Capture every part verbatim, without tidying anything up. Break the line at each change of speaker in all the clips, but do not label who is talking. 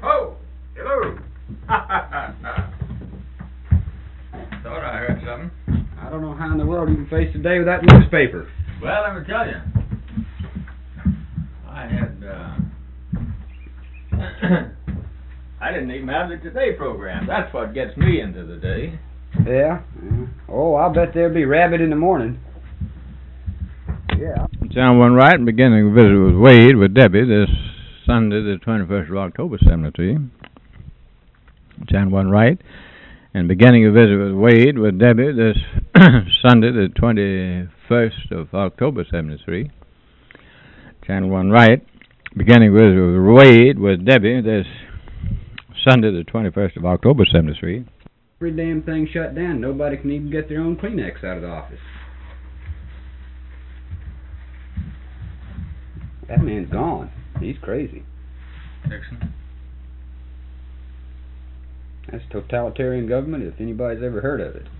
Oh, hello. Thought I heard something.
I don't know how in the world you can face the day without newspaper.
Well, let me tell you. I had, uh... I didn't even have the Today program. That's what gets me into the day.
Yeah? yeah. Oh, I'll bet there'll be rabbit in the morning. Yeah.
Channel one right, and beginning a visit with Wade with Debbie this Sunday, the twenty-first of October, seventy-three. Channel one right, and beginning a visit with Wade with Debbie this Sunday, the twenty-first of October, seventy-three. Channel one right, beginning a visit with Wade with Debbie this Sunday, the twenty-first of October, seventy-three.
Every damn thing shut down. Nobody can even get their own Kleenex out of the office. That man's gone. He's crazy.
Nixon.
That's totalitarian government if anybody's ever heard of it.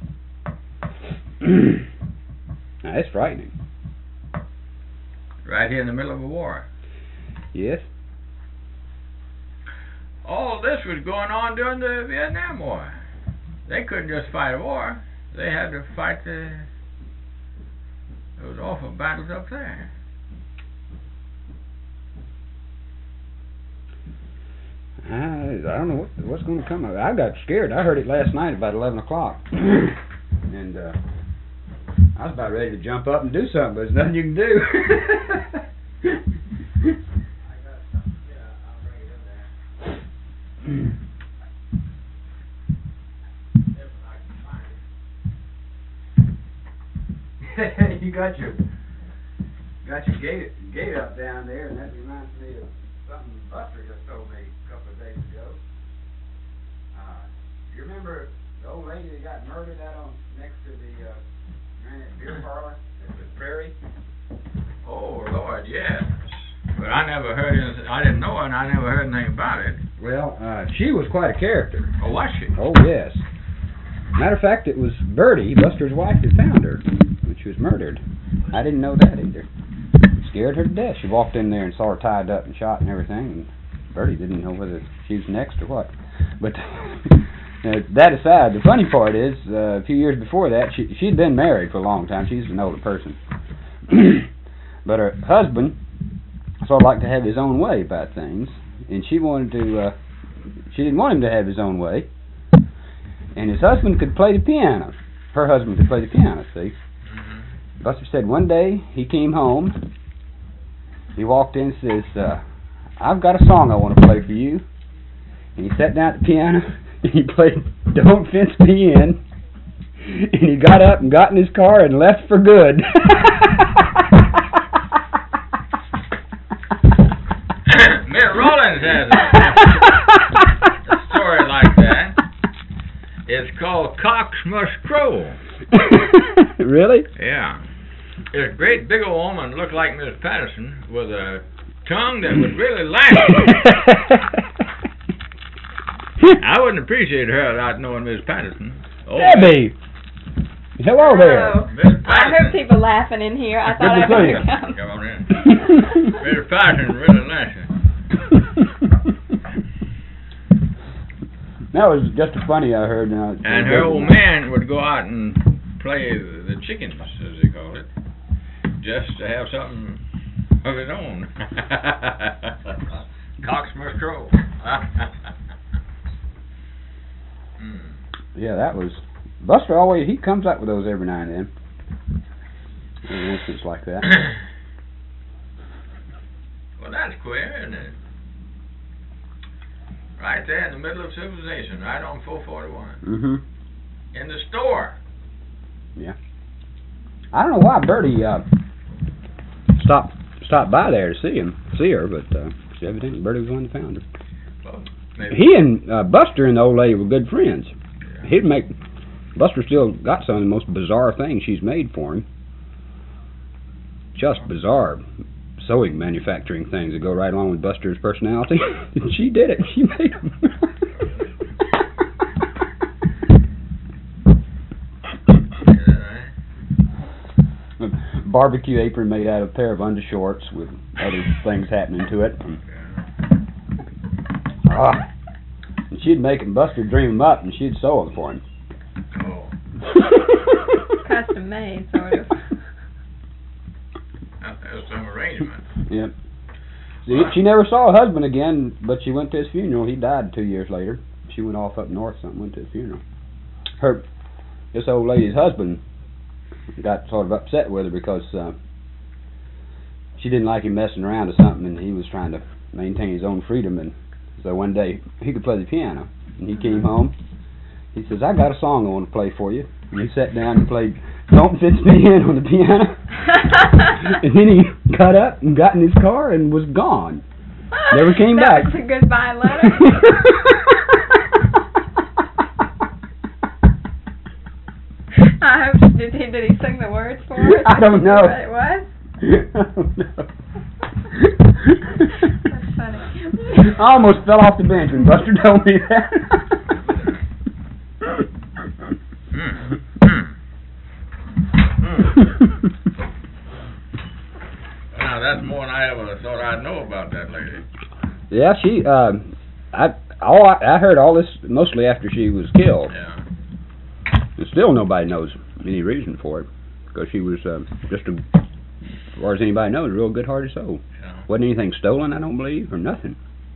Now, that's frightening.
Right here in the middle of a war.
Yes?
All this was going on during the Vietnam War. They couldn't just fight a war. They had to fight the... those awful battles up there.
I, I don't know what, what's going to come of it. I got scared. I heard it last night about eleven o'clock. And uh, I was about ready to jump up and do something, but there's nothing you can do.
I got something. Yeah, I'll bring it in there. If I can find it.
You got your got your gate gate up down there, and that reminds me of something Buster just told me a couple of days ago. Uh, you remember the old lady that got murdered out on next to the uh, Granite Beer Parlor at the Prairie?
Oh Lord, yes. But I never heard anything. I didn't know it, and I never heard anything about it.
Well, uh, she was quite a character.
Oh, was she?
Oh yes. Matter of fact, it was Bertie, Buster's wife, that found her when she was murdered. I didn't know that either. It scared her to death. She walked in there and saw her tied up and shot and everything, and Bertie didn't know whether she was next or what. But uh, that aside, the funny part is, uh, a few years before that, she, she'd been married for a long time. She's an older person. But her husband sort of liked to have his own way about things, and she wanted to, uh, she didn't want him to have his own way. And his husband could play the piano. Her husband could play the piano, see?
Mm-hmm.
Buster said one day he came home, he walked in and says, uh, I've got a song I want to play for you. And he sat down at the piano and he played Don't Fence Me In. And he got up and got in his car and left for good.
Mitt Rollins has a, a story like that. It's called Cocks Must Crow.
Really?
Yeah. This great big old woman looked like Miss Patterson with a tongue that was really lash. I wouldn't appreciate her without knowing Miss Patterson. Oh,
Debbie! Hello there.
Miss
I heard people laughing in here. I thought I'd better come.
Come on in. Miss Patterson really laughing.
That was just a funny I heard. Uh,
and her old man would go out and play the chickens, as they call it, just to have something of his own. Cocks must crow. mm.
Yeah, that was... Buster always, he comes up with those every now and then. An instance like that.
Well, that's queer, isn't it? Right there in the middle of civilization, right on four forty-one.
Mm-hmm.
In the store.
Yeah. I don't know why Bertie uh, stopped stopped by there to see him, see her, but uh, evidently Bertie was the one that found her.
Well, maybe.
He and uh, Buster and the old lady were good friends. Yeah. He'd make... Buster still got some of the most bizarre things she's made for him. Just bizarre sewing manufacturing things that go right along with Buster's personality. And she did it. She made them. A barbecue apron made out of a pair of undershorts with other things happening to it. And, uh, Oh. And she'd make him, Buster dream him up, and she'd sew them for him.
Oh.
Custom made, sort of.
That was some arrangement.
Yep. See, she never saw her husband again, but she went to his funeral. He died two years later. She went off up north, something, went to his funeral. Her, this old lady's husband got sort of upset with her because uh, she didn't like him messing around or something, and he was trying to maintain his own freedom. And so one day he could play the piano, and he came home. He says, "I got a song I want to play for you." And he sat down and played "Don't Fits Me In" on the piano. And then he got up and got in his car and was gone. Never came
that
back.
That was a goodbye letter. I hope, did he, did he sing the words for us?
I don't know.
What it was?
I don't know.
That's funny.
I almost fell off the bench when Buster told me that.
Mm. Mm. Mm. Now that's more than I ever thought I'd know about that lady.
Yeah, she. Uh, I all I, I heard all this mostly after she was killed.
Yeah.
And still nobody knows any reason for it, because she was uh, just a, as far as anybody knows, a real good-hearted soul.
Yeah.
Wasn't anything stolen, I don't believe, or nothing.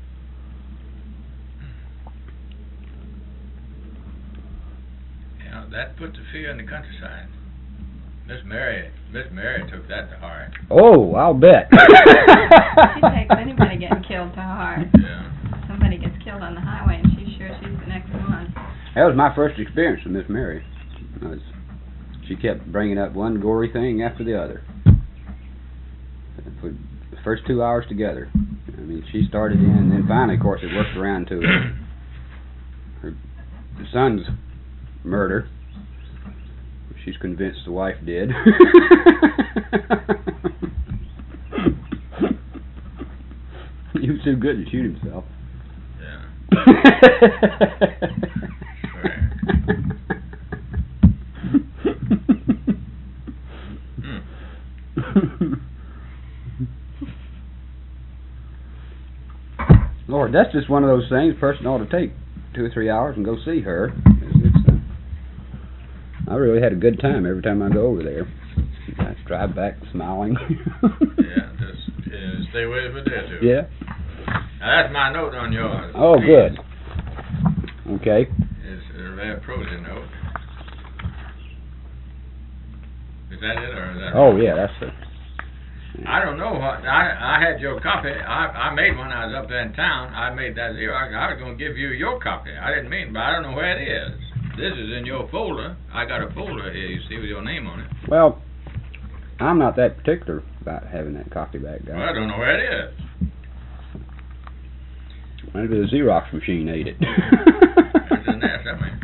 Yeah, that put the fear in the countryside. Miss Mary, Miss Mary took that to heart.
Oh, I'll bet.
She takes anybody getting killed to heart.
Yeah.
Somebody gets killed on the highway, and she's sure she's the next one.
That was my first experience with Miss Mary. I was, she kept bringing up one gory thing after the other. For the first two hours together. I mean, she started in, and then finally, of course, it worked around to her, her son's murder. She's convinced the wife did. He was too good to shoot himself.
Yeah.
Lord, that's just one of those things. A person ought to take two or three hours and go see her. It's, it's, uh, I really had a good time every time I go over there. I drive back smiling.
Yeah, just uh, stay away from there too.
Yeah.
Now that's my note on yours.
Oh, good. Okay.
It's a rare prosy note. Is that it, or is that?
Oh,
right?
yeah, that's the...
I don't know what I I had your copy. I I made one. I was up there in town. I made that Xerox. I was going to give you your copy. I didn't mean, but I don't know where it is. This is in your folder. I got a folder here. You see with your name on it.
Well, I'm not that particular about having that copy back, guy.
Well, I don't know where it is.
Maybe the Xerox machine ate it.
It's in there somewhere.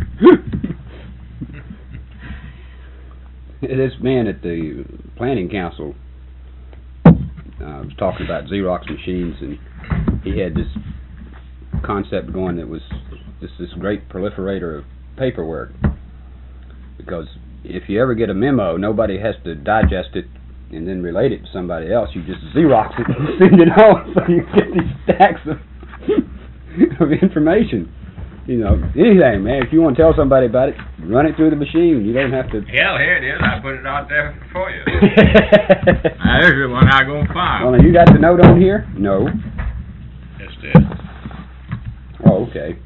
This man at the planning council uh, was talking about Xerox machines, and he had this concept going that was just this great proliferator of paperwork, because if you ever get a memo, nobody has to digest it and then relate it to somebody else. You just Xerox it and send it home, so you get these stacks of of information. You know, anything, man. If you want to tell somebody about it, run it through the machine. You don't have to...
Hell, here it is. I put it out there for you. Now, this is the one I'm going to file.
Well, you got the note on here? No.
It's this.
Oh, okay.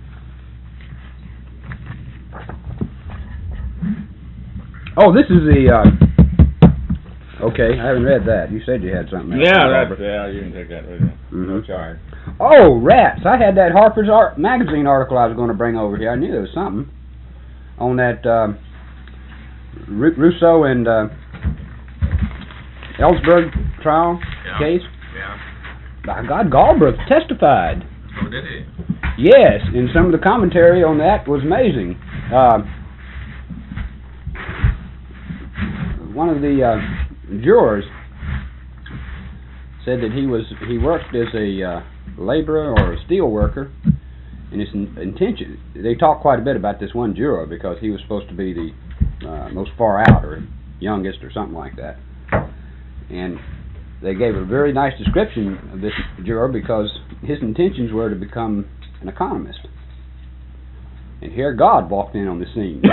Oh, this is the... Uh, okay, I haven't read that. You said you had something else.
Yeah, that's, yeah, you can take that with you.
Mm-hmm.
No charge.
Oh, rats. I had that Harper's Art magazine article I was going to bring over here. I knew there was something on that um, R- Rousseau and uh, Ellsberg trial
Yeah.
case.
Yeah.
By God, Galbraith testified.
Oh, did he?
Yes, and some of the commentary on that was amazing. Uh, one of the uh, jurors said that he was he worked as a uh, laborer or a steel worker, and his in- intention. They talked quite a bit about this one juror because he was supposed to be the uh, most far out or youngest or something like that, and they gave a very nice description of this juror because his intentions were to become an economist. And here God walked in on the scene.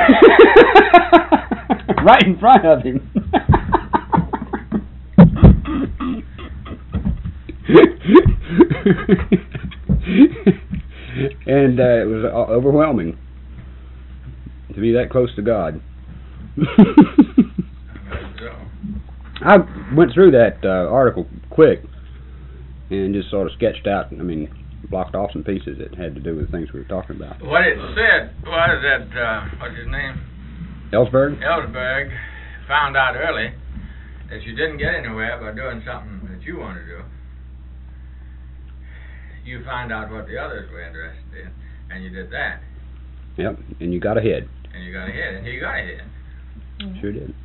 Right in front of him. And uh, it was uh, overwhelming to be that close to God. I went through that uh, article quick and just sort of sketched out, I mean, blocked off some pieces that had to do with things we were talking about.
What it said was that, uh, what's his name?
Ellsberg?
Ellsberg found out early that you didn't get anywhere by doing something that you want to do. You find out what the others were interested in, and you did that.
Yep, and you got ahead.
And you got ahead, and he got ahead.
Mm-hmm. Sure did.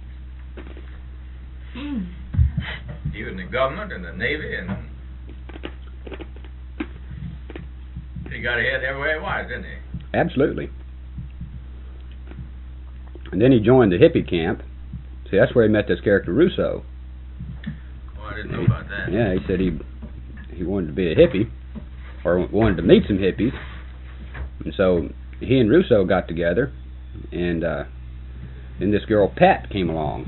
He was in the government and the Navy, and he got ahead everywhere he was, didn't he?
Absolutely. And then he joined the hippie camp. See, that's where he met this character Rousseau.
Oh, I didn't know about that.
Yeah, he said he he wanted to be a hippie, or wanted to meet some hippies. And so he and Rousseau got together, and uh, then this girl Pat came along.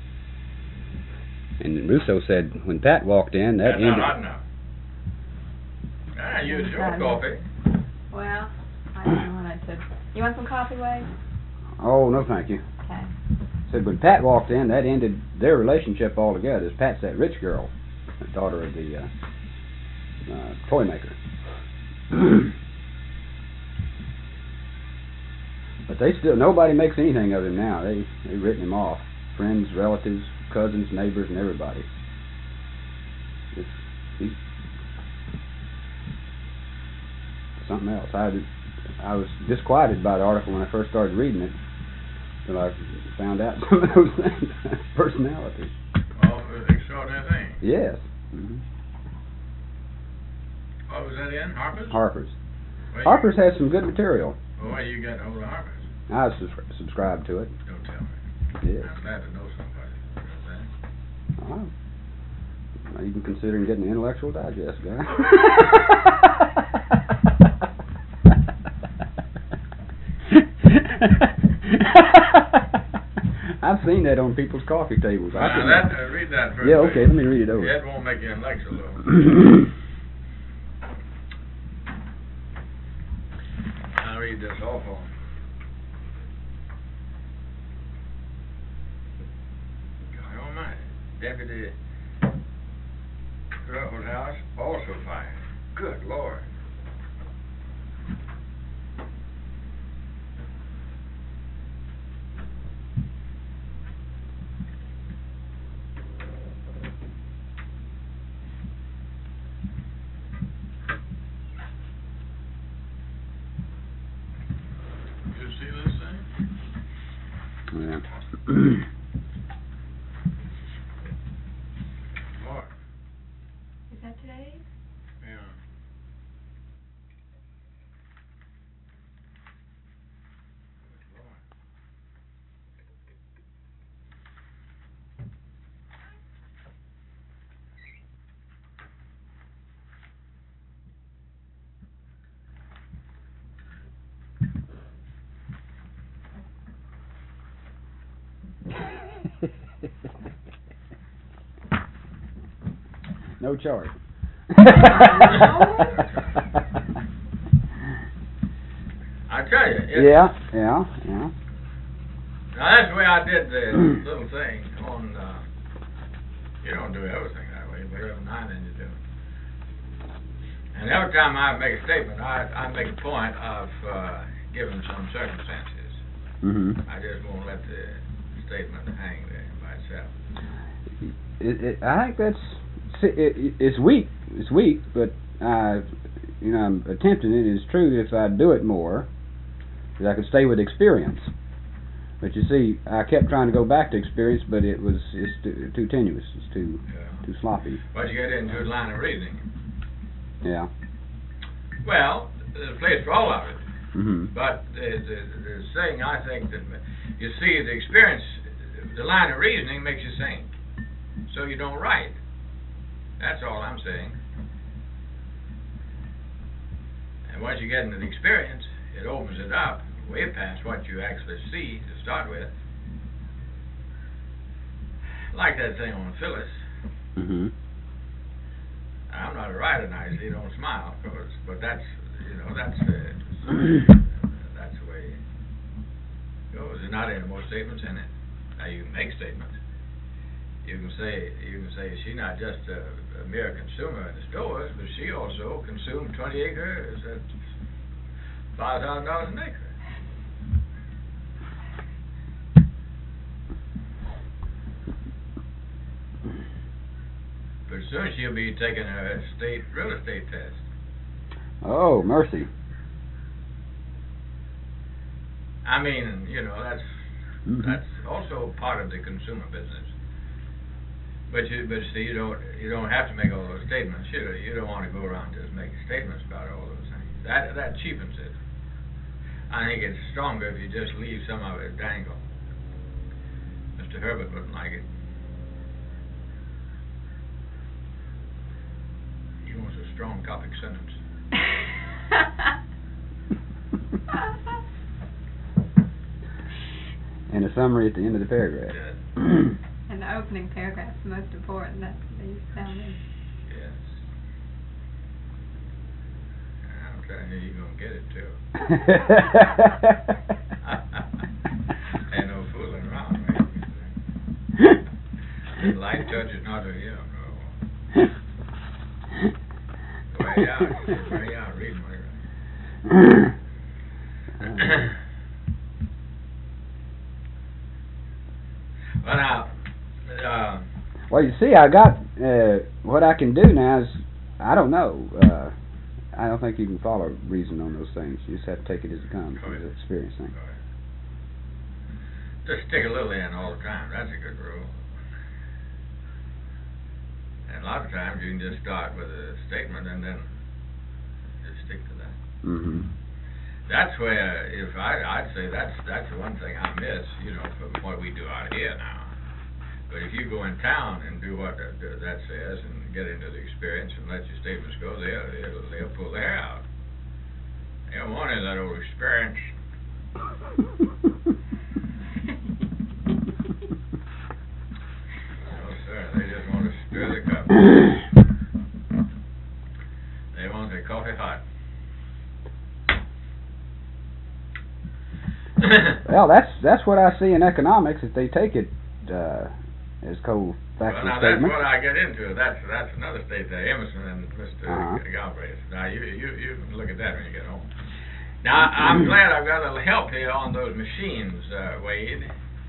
And Rousseau said when Pat walked in, that
That's
ended.
not hot enough. Ah, use your coffee.
Well, I don't wanted to. You want some coffee, Wade?
Oh, no thank you.
Okay.
Said when Pat walked in, that ended their relationship altogether. Pat's that rich girl, the daughter of the uh, uh, toy maker. But they still, nobody makes anything of him now. They they've written him off. Friends, relatives, cousins, neighbors, and everybody. It's, he's something else. I I was disquieted by the article when I first started reading it, until I found out some of those things. Personality.
Oh, it was an extraordinary thing.
Yes. Mm-hmm.
What was that in? Harper's?
Harper's.
Where
Harper's has some good material.
You, where you got hold of Harper's?
I was sus- subscribed to it.
Don't tell me.
Yes.
I'm glad to know somebody that does that.
Oh. I'm even considering getting an Intellectual Digest guy. I've seen that on people's coffee tables. I
Now, that, uh, read that first.
yeah, okay, let me read it over.
It won't make you intellectual, though. I'll read this awful. God almighty. Deputy Ruffles House also fired. Good Lord. You see this thing?
Yeah.
Lord.
Is that today?
Yeah. Good Lord.
No charge.
I tell you, it's,
yeah, yeah, yeah.
now that's the way I did the little thing on, uh, you don't do everything that way, but every now and then you do. And every time I make a statement, I, I make a point of uh, giving some circumstances.
Mm-hmm.
I just won't let the statement hang there by itself.
It, it, I think that's it, it, it's weak. It's weak, but uh, you know, I'm attempting it. It's true that if I do it more, that I could stay with experience. But you see, I kept trying to go back to experience, but it was it's too, too tenuous. It's too
Yeah.
too sloppy.
But you get into a line of reasoning.
Yeah.
Well, there's a place for all of it.
Mm-hmm.
But the, the, the thing I think that, you see, the experience, the line of reasoning makes you think. So you don't write. That's all I'm saying. And once you get into the experience, it opens it up way past what you actually see to start with. Like that thing on Phyllis.
Mm-hmm.
I'm not a writer now, you see, don't smile, of course, but that's, you know, that's uh, that's the way it goes. There's not any more statements in it. Now you can make statements. You can say, you can say she's not just a, a mere consumer in the stores, but she also consumed twenty acres at five thousand dollars an acre. But soon she'll be taking her state real estate test.
Oh, mercy.
I mean, you know, that's
Mm-hmm.
that's also part of the consumer business. But you, but see, you don't you don't have to make all those statements. You you don't want to go around just making statements about all those things. That that cheapens it. I think it's stronger if you just leave some of it dangle. Mister Herbert wouldn't like it. He wants a strong topic sentence.
And a summary at the end of the paragraph.
Yeah.
And the opening paragraph's the most important. That's the sounding.
Yes. I'm telling you, you're gonna get it too. Ain't no fooling around, man. The light touch is not a him, no. Way out, way out, read my right. Well, now, uh,
well, you see, I got, uh, what I can do now is, I don't know, uh, I don't think you can follow reason on those things. You just have to take it as it comes,
Oh,
as
yeah.
an experience thing.
just stick a little in all the time. That's a good rule. And a lot of times you can just start with a statement and then just stick to that.
Mm-hmm.
That's where, if I, I'd say that's that's the one thing I miss, you know, from what we do out here now. But if you go in town and do what that, that says and get into the experience and let your statements go, they'll they'll, they'll pull their hair out. They don't want any of that old experience. No, sir. They just want to stir the cup. They want their coffee hot.
Well, that's that's what I see in economics. If they take it uh, as cold factual
Well, now that's
statement.
what I get into. That's that's another state there, Emerson and Mister
Uh-huh.
Galbraith. Now you you you can look at that when you get home. Now I'm glad I've got a little help here on those machines, uh, Wade.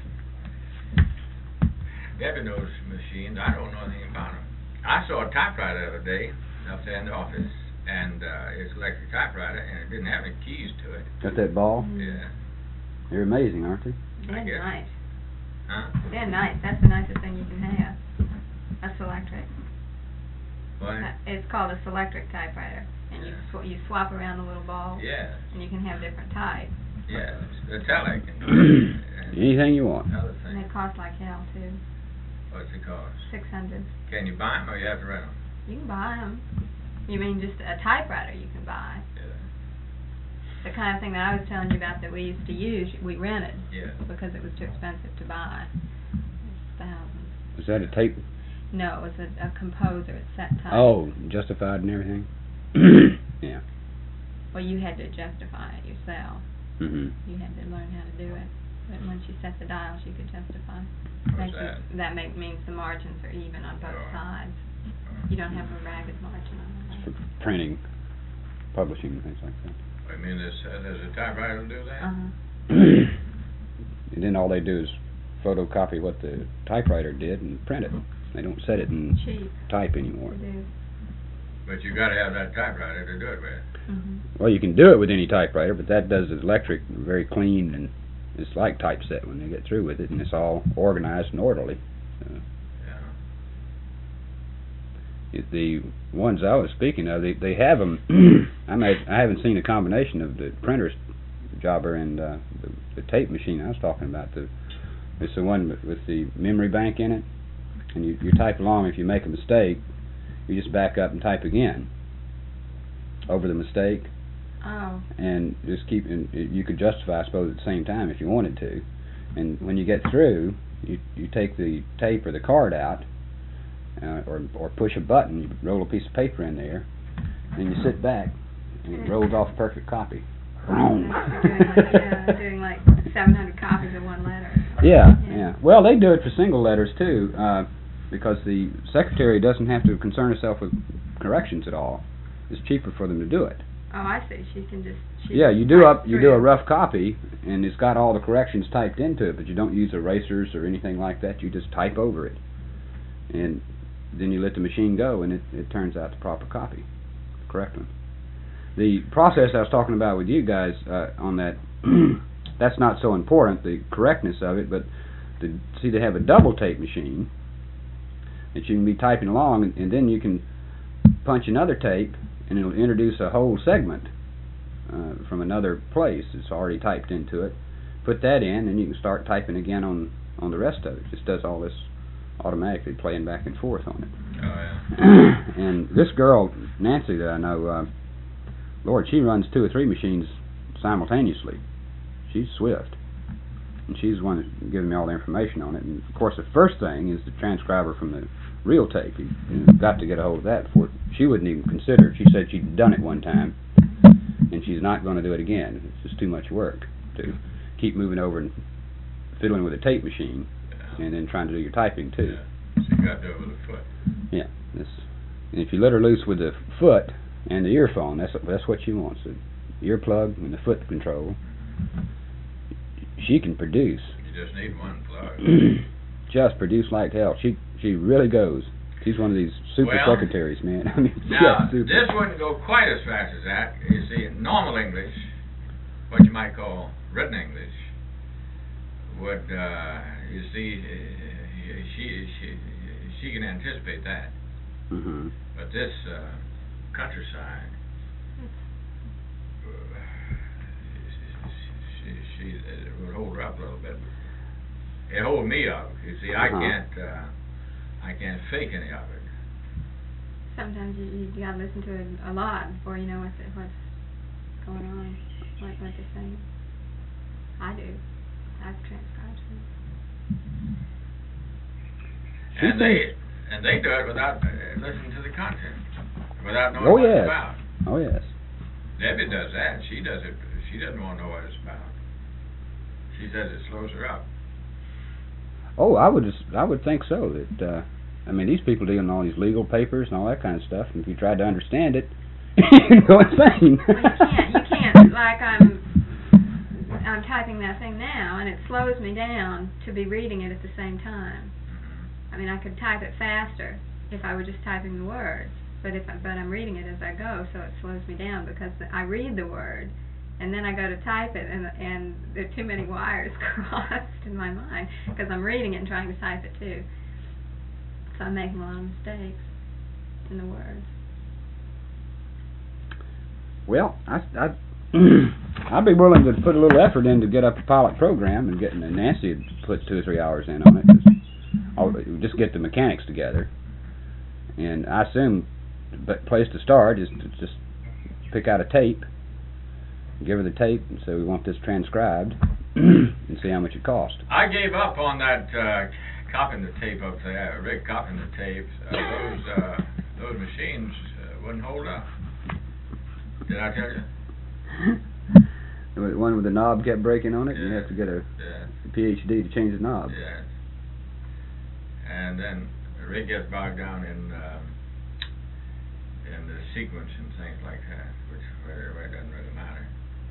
Debbie knows machines. I don't know anything about them. I saw a typewriter the other day up there in the office, and uh, it's an electric typewriter, and it didn't have any keys to it.
Got that ball?
Yeah.
They're amazing, aren't they?
I
They're
guess.
nice.
Huh?
They're nice. That's the nicest thing you can have. A Selectric.
What?
Uh, It's called a Selectric typewriter, and you
Yeah.
sw- you swap around the little ball,
Yeah.
and you can have different types,
Yeah. The tele and, and
Anything you want.
other
and they
things.
cost like hell too.
What's it cost?
Six hundred.
Can you buy them or you have to rent them?
You can buy them. You mean just a typewriter you can buy?
Yeah.
The kind of thing that I was telling you about that we used to use, we rented
Yeah.
because it was too expensive to buy. It was thousands.
Was that a tape?
No, it was a, a composer. It's set type.
Oh, justified and everything? Yeah.
Well, you had to justify it yourself.
Mm-hmm.
You had to learn how to do it. But once you set the dials, you could justify.
What's
Makes
that?
You, that make, means the margins are even on both
Oh.
sides. You don't have a ragged margin on
For
it.
printing, publishing, things like that.
I mean, there's, uh, there's a typewriter to do that?
Uh-huh.
And then all they do is photocopy what the typewriter did and print it. They don't set it in
Cheap
type
to
anymore.
do.
But you gotta have that typewriter to do it with.
Mm-hmm.
Well, you can do it with any typewriter, but that does it electric, very clean, and it's like typeset when they get through with it, and it's all organized and orderly. Uh,
Yeah.
it- the ones I was speaking of, they they have them. I may, I haven't seen a combination of the printer's jobber and uh, the, the tape machine I was talking about. The it's the one with, with the memory bank in it, and you you type along. If you make a mistake, you just back up and type again over the mistake.
Oh.
And just keep, and you could justify, I suppose, at the same time if you wanted to. And when you get through, you you take the tape or the card out, uh, or or push a button, you roll a piece of paper in there, and you sit back, and it rolls off a perfect copy.
Doing like, yeah, doing like seven hundred copies of one letter.
Yeah,
Yeah.
yeah. Well, they do it for single letters too, uh, because the secretary doesn't have to concern herself with corrections at all. It's cheaper for them to do it.
Oh, I see. She can just. She
Yeah, you do
type
up, you do a
through.
rough copy, and it's got all the corrections typed into it, but you don't use erasers or anything like that. You just type over it, and then you let the machine go, and it it turns out the proper copy, the correct one. The process I was talking about with you guys uh, on that, that's not so important, the correctness of it, but the, see, they have a double tape machine that you can be typing along, and, and then you can punch another tape, and it'll introduce a whole segment uh, from another place. It's already typed into it. Put that in, and you can start typing again on, on the rest of it. It just does all this automatically, playing back and forth on it.
Oh, yeah.
And this girl, Nancy, that I know, uh, Lord, she runs two or three machines simultaneously. She's swift. And she's the one that's giving me all the information on it. And, of course, the first thing is the transcriber from the real tape. You, you've got to get a hold of that before. She wouldn't even consider it. She said she'd done it one time, and she's not going to do it again. It's just too much work to keep moving over and fiddling with a tape machine,
Yeah.
and then trying to do your typing, too.
Yeah. So you got to do it with a foot.
Yeah. This, and if you let her loose with the foot and the earphone, that's that's what she wants. The earplug and the foot control. She can produce.
You just need one plug.
Just produce like hell. She she really goes. She's one of these super
Well,
secretaries, man. I mean,
Now,
just super.
this wouldn't go quite as fast as that. You see, in normal English, what you might call written English, would, uh, you see, uh, she, she, she can anticipate that.
Mm-hmm.
But this uh, countryside, uh, she, she, she, it would hold her up a little bit. It hold me up. You see, I
Uh-huh.
can't, uh, I can't fake any of it.
Sometimes you, you gotta listen to it a lot before you know what's what's going on, what what they're saying. I do. I've transcribed things.
She
And they and they do it without uh, listening to the content, without knowing
Oh,
what
yes.
it's about.
Oh yes.
Debbie does that. She does it. She doesn't want to know what it's about. She says it slows her up.
Oh, I would just, I would think so. That uh, I mean, these people dealing all these legal papers and all that kind of stuff. And if you tried to understand it, you'd go insane.
Well, you can't. You can't. Like I'm, I'm typing that thing now, and it slows me down to be reading it at the same time. I mean, I could type it faster if I were just typing the words, but if I, but I'm reading it as I go, so it slows me down because I read the word, and then I go to type it, and and there are too many wires crossed in my mind because I'm reading it and trying to type it too. So I'm making a lot of mistakes in the words.
Well, I, I, I'd be willing to put a little effort in to get up a pilot program and get, and Nancy would put two or three hours in on it. Just, I'll, just get the mechanics together. And I assume the place to start is to just pick out a tape, give her the tape, and say we want this transcribed, and see how much it costs.
I gave up on that uh, copying the tape up there, Rick copying the tapes. Uh, those uh, those machines uh, wouldn't hold up. Did I tell you?
The one with the knob kept breaking on it, and you
Yeah.
have to get a
Yeah.
P H D to change the knob.
Yeah. And then Rick gets bogged down in um, in the sequence and things like that, which really, really doesn't really matter.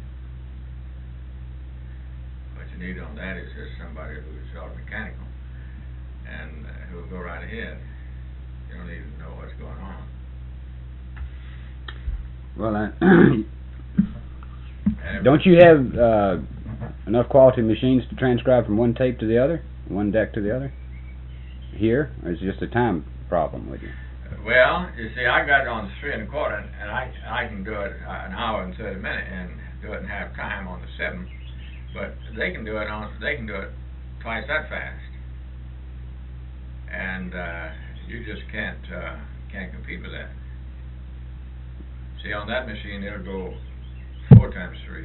What you need on that is just somebody who's all mechanical and uh, who'll go right ahead. You don't even know what's going on.
Well, I,
And
don't you have uh, enough quality machines to transcribe from one tape to the other, one deck to the other? Here, or is it just a time problem with you?
Well, you see, I got it on three and a quarter, and I I can do it uh, an hour and thirty minutes, and do it in half time on the seven. But they can do it on they can do it twice that fast, and uh, you just can't uh, can't compete with that. See, on that machine, it'll go four times three.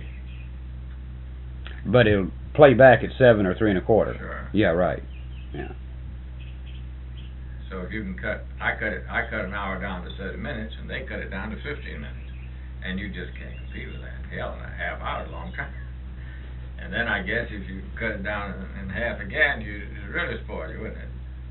But it'll play back at seven or three and a quarter.
Sure.
Yeah, right. Yeah.
So if you can cut, I cut it, I cut an hour down to thirty minutes, and they cut it down to fifteen minutes, and you just can't compete with that. Hell, in a half hour is a long time. And then I guess if you cut it down in, in half again, you it'd really spoil you, wouldn't it?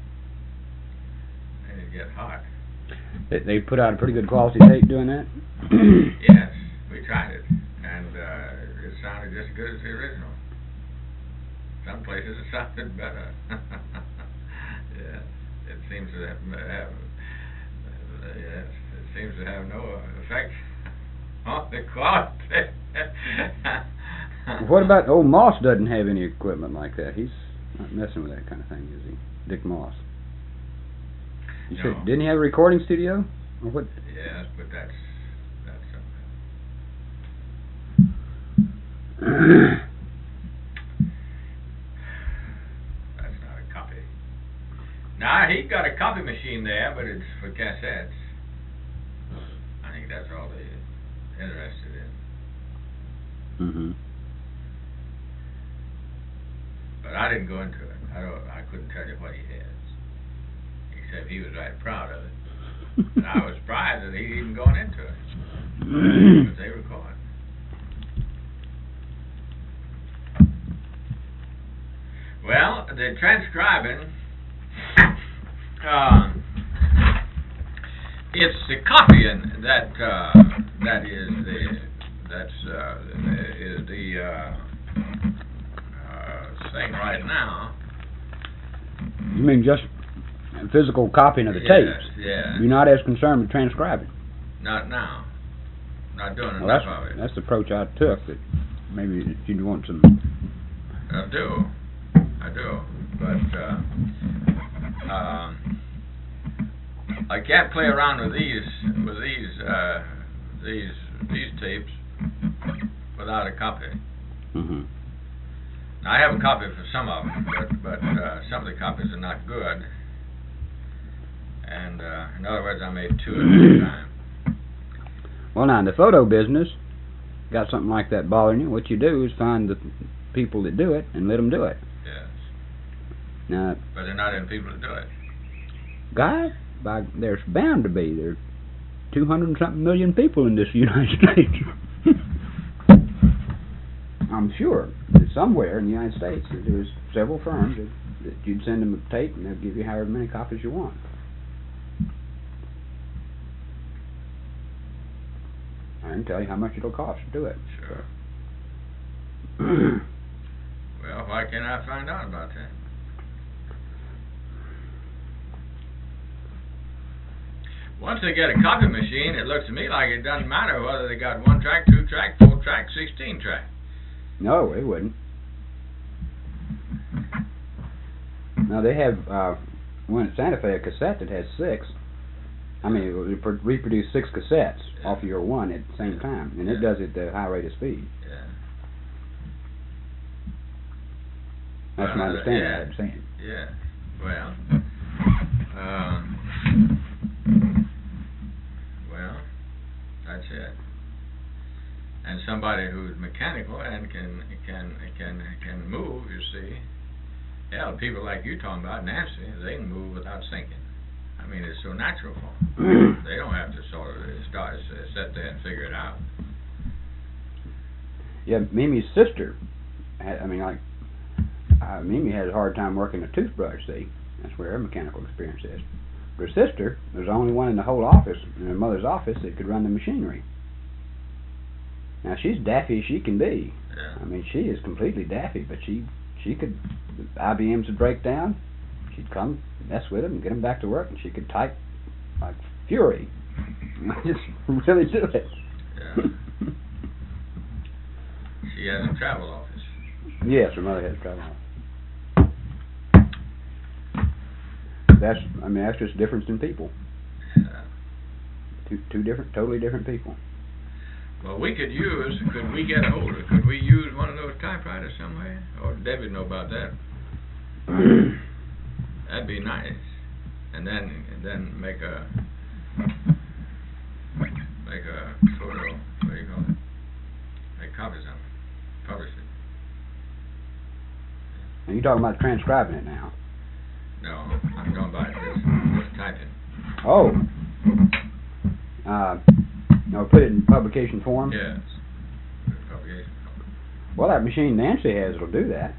And it'd get hot.
They, they put out a pretty good quality tape doing that.
Yes, we tried it, and uh, it sounded just as good as the original. Some places it sounded better. Yeah, it seems to have, have uh, yes, it seems to have no effect on the quality.
What about old Moss? Doesn't have any equipment like that. He's not messing with that kind of thing, is he? Dick Moss. You
No.
said, didn't he have a recording studio? Or what?
Yes, but that's that's something. That's not a copy. Nah, he got a copy machine there, but it's for cassettes. I think that's all they're interested in.
Mm-hmm.
But I didn't go into it. I don't. I couldn't tell you what he has, except he was right proud of it. And I was surprised that he'd even gone into it. Because they record. Well, the transcribing, uh, it's the copying that uh, that is the that's uh, is the uh, uh, thing right now.
You mean just physical copying of the
Yes,
tapes?
yeah.
You're not as concerned with transcribing?
Not now. Not doing
Well,
enough
that's,
of it.
that's the approach I took, that maybe you'd want some...
I do. I do. But, uh, um, I can't play around with these, with these, uh, these, these tapes without a copy.
Mm-hmm.
Now, I have a copy for some of them, but, but, uh, some of the copies are not good. And, uh, in other words, I made two at one time.
Well, now, in the photo business, got something like that bothering you, what you do is find the people that do it and let them do it.
Yes.
Now,
But they're not in people to do it.
guys, by, there's bound to be. There's two hundred and something million people in this United States. I'm sure that somewhere in the United States that there's several firms that, that you'd send them a tape and they'll give you however many copies you want. I can tell you how much it'll cost to do it.
Sure. Well, why can't I find out about that? Once they get a copy machine, it looks to me like it doesn't matter whether they got one track, two track, four track, sixteen track.
No, they wouldn't. Now they have uh, one at Santa Fe, a cassette that has six. I mean, it will pro- reproduce six cassettes
Yeah.
off of your one at the same time, and it
Yeah.
does it at a high rate of speed.
Yeah.
That's
Uh,
my understanding.
yeah.
I haven't seen it.
Yeah. Well. Um. Well, that's it. And somebody who's mechanical and can can can can move, you see. Yeah, people like you talking about, Nancy, they can move without thinking. I mean, it's so natural for them. They don't have to sort of start uh, sit there and figure it out.
Yeah, Mimi's sister, had, I mean, like, uh, Mimi had a hard time working a toothbrush, see. That's where her mechanical experience is. Her sister was the only one in the whole office, in her mother's office, that could run the machinery. Now, she's daffy as she can be.
Yeah.
I mean, she is completely daffy, but she she could, the I B Ms would break down, she'd come mess with them and get them back to work, and she could type like fury. Just really do it.
Yeah. She has a travel office.
Yes, her mother had a travel office. That's, I mean, that's just a difference in people.
Yeah.
Two, two different, totally different people.
Well, we could use, could we get hold of, could we use one of those typewriters somewhere? Or Debbie know about that? That'd be nice. And then, and then make a, make a photo, what do you call it?
Now you're talking about transcribing it now.
No, I'm talking about just, just typing.
Oh. Uh, no, put it in publication form?
Yes. Publication form.
Well, that machine Nancy has will do that.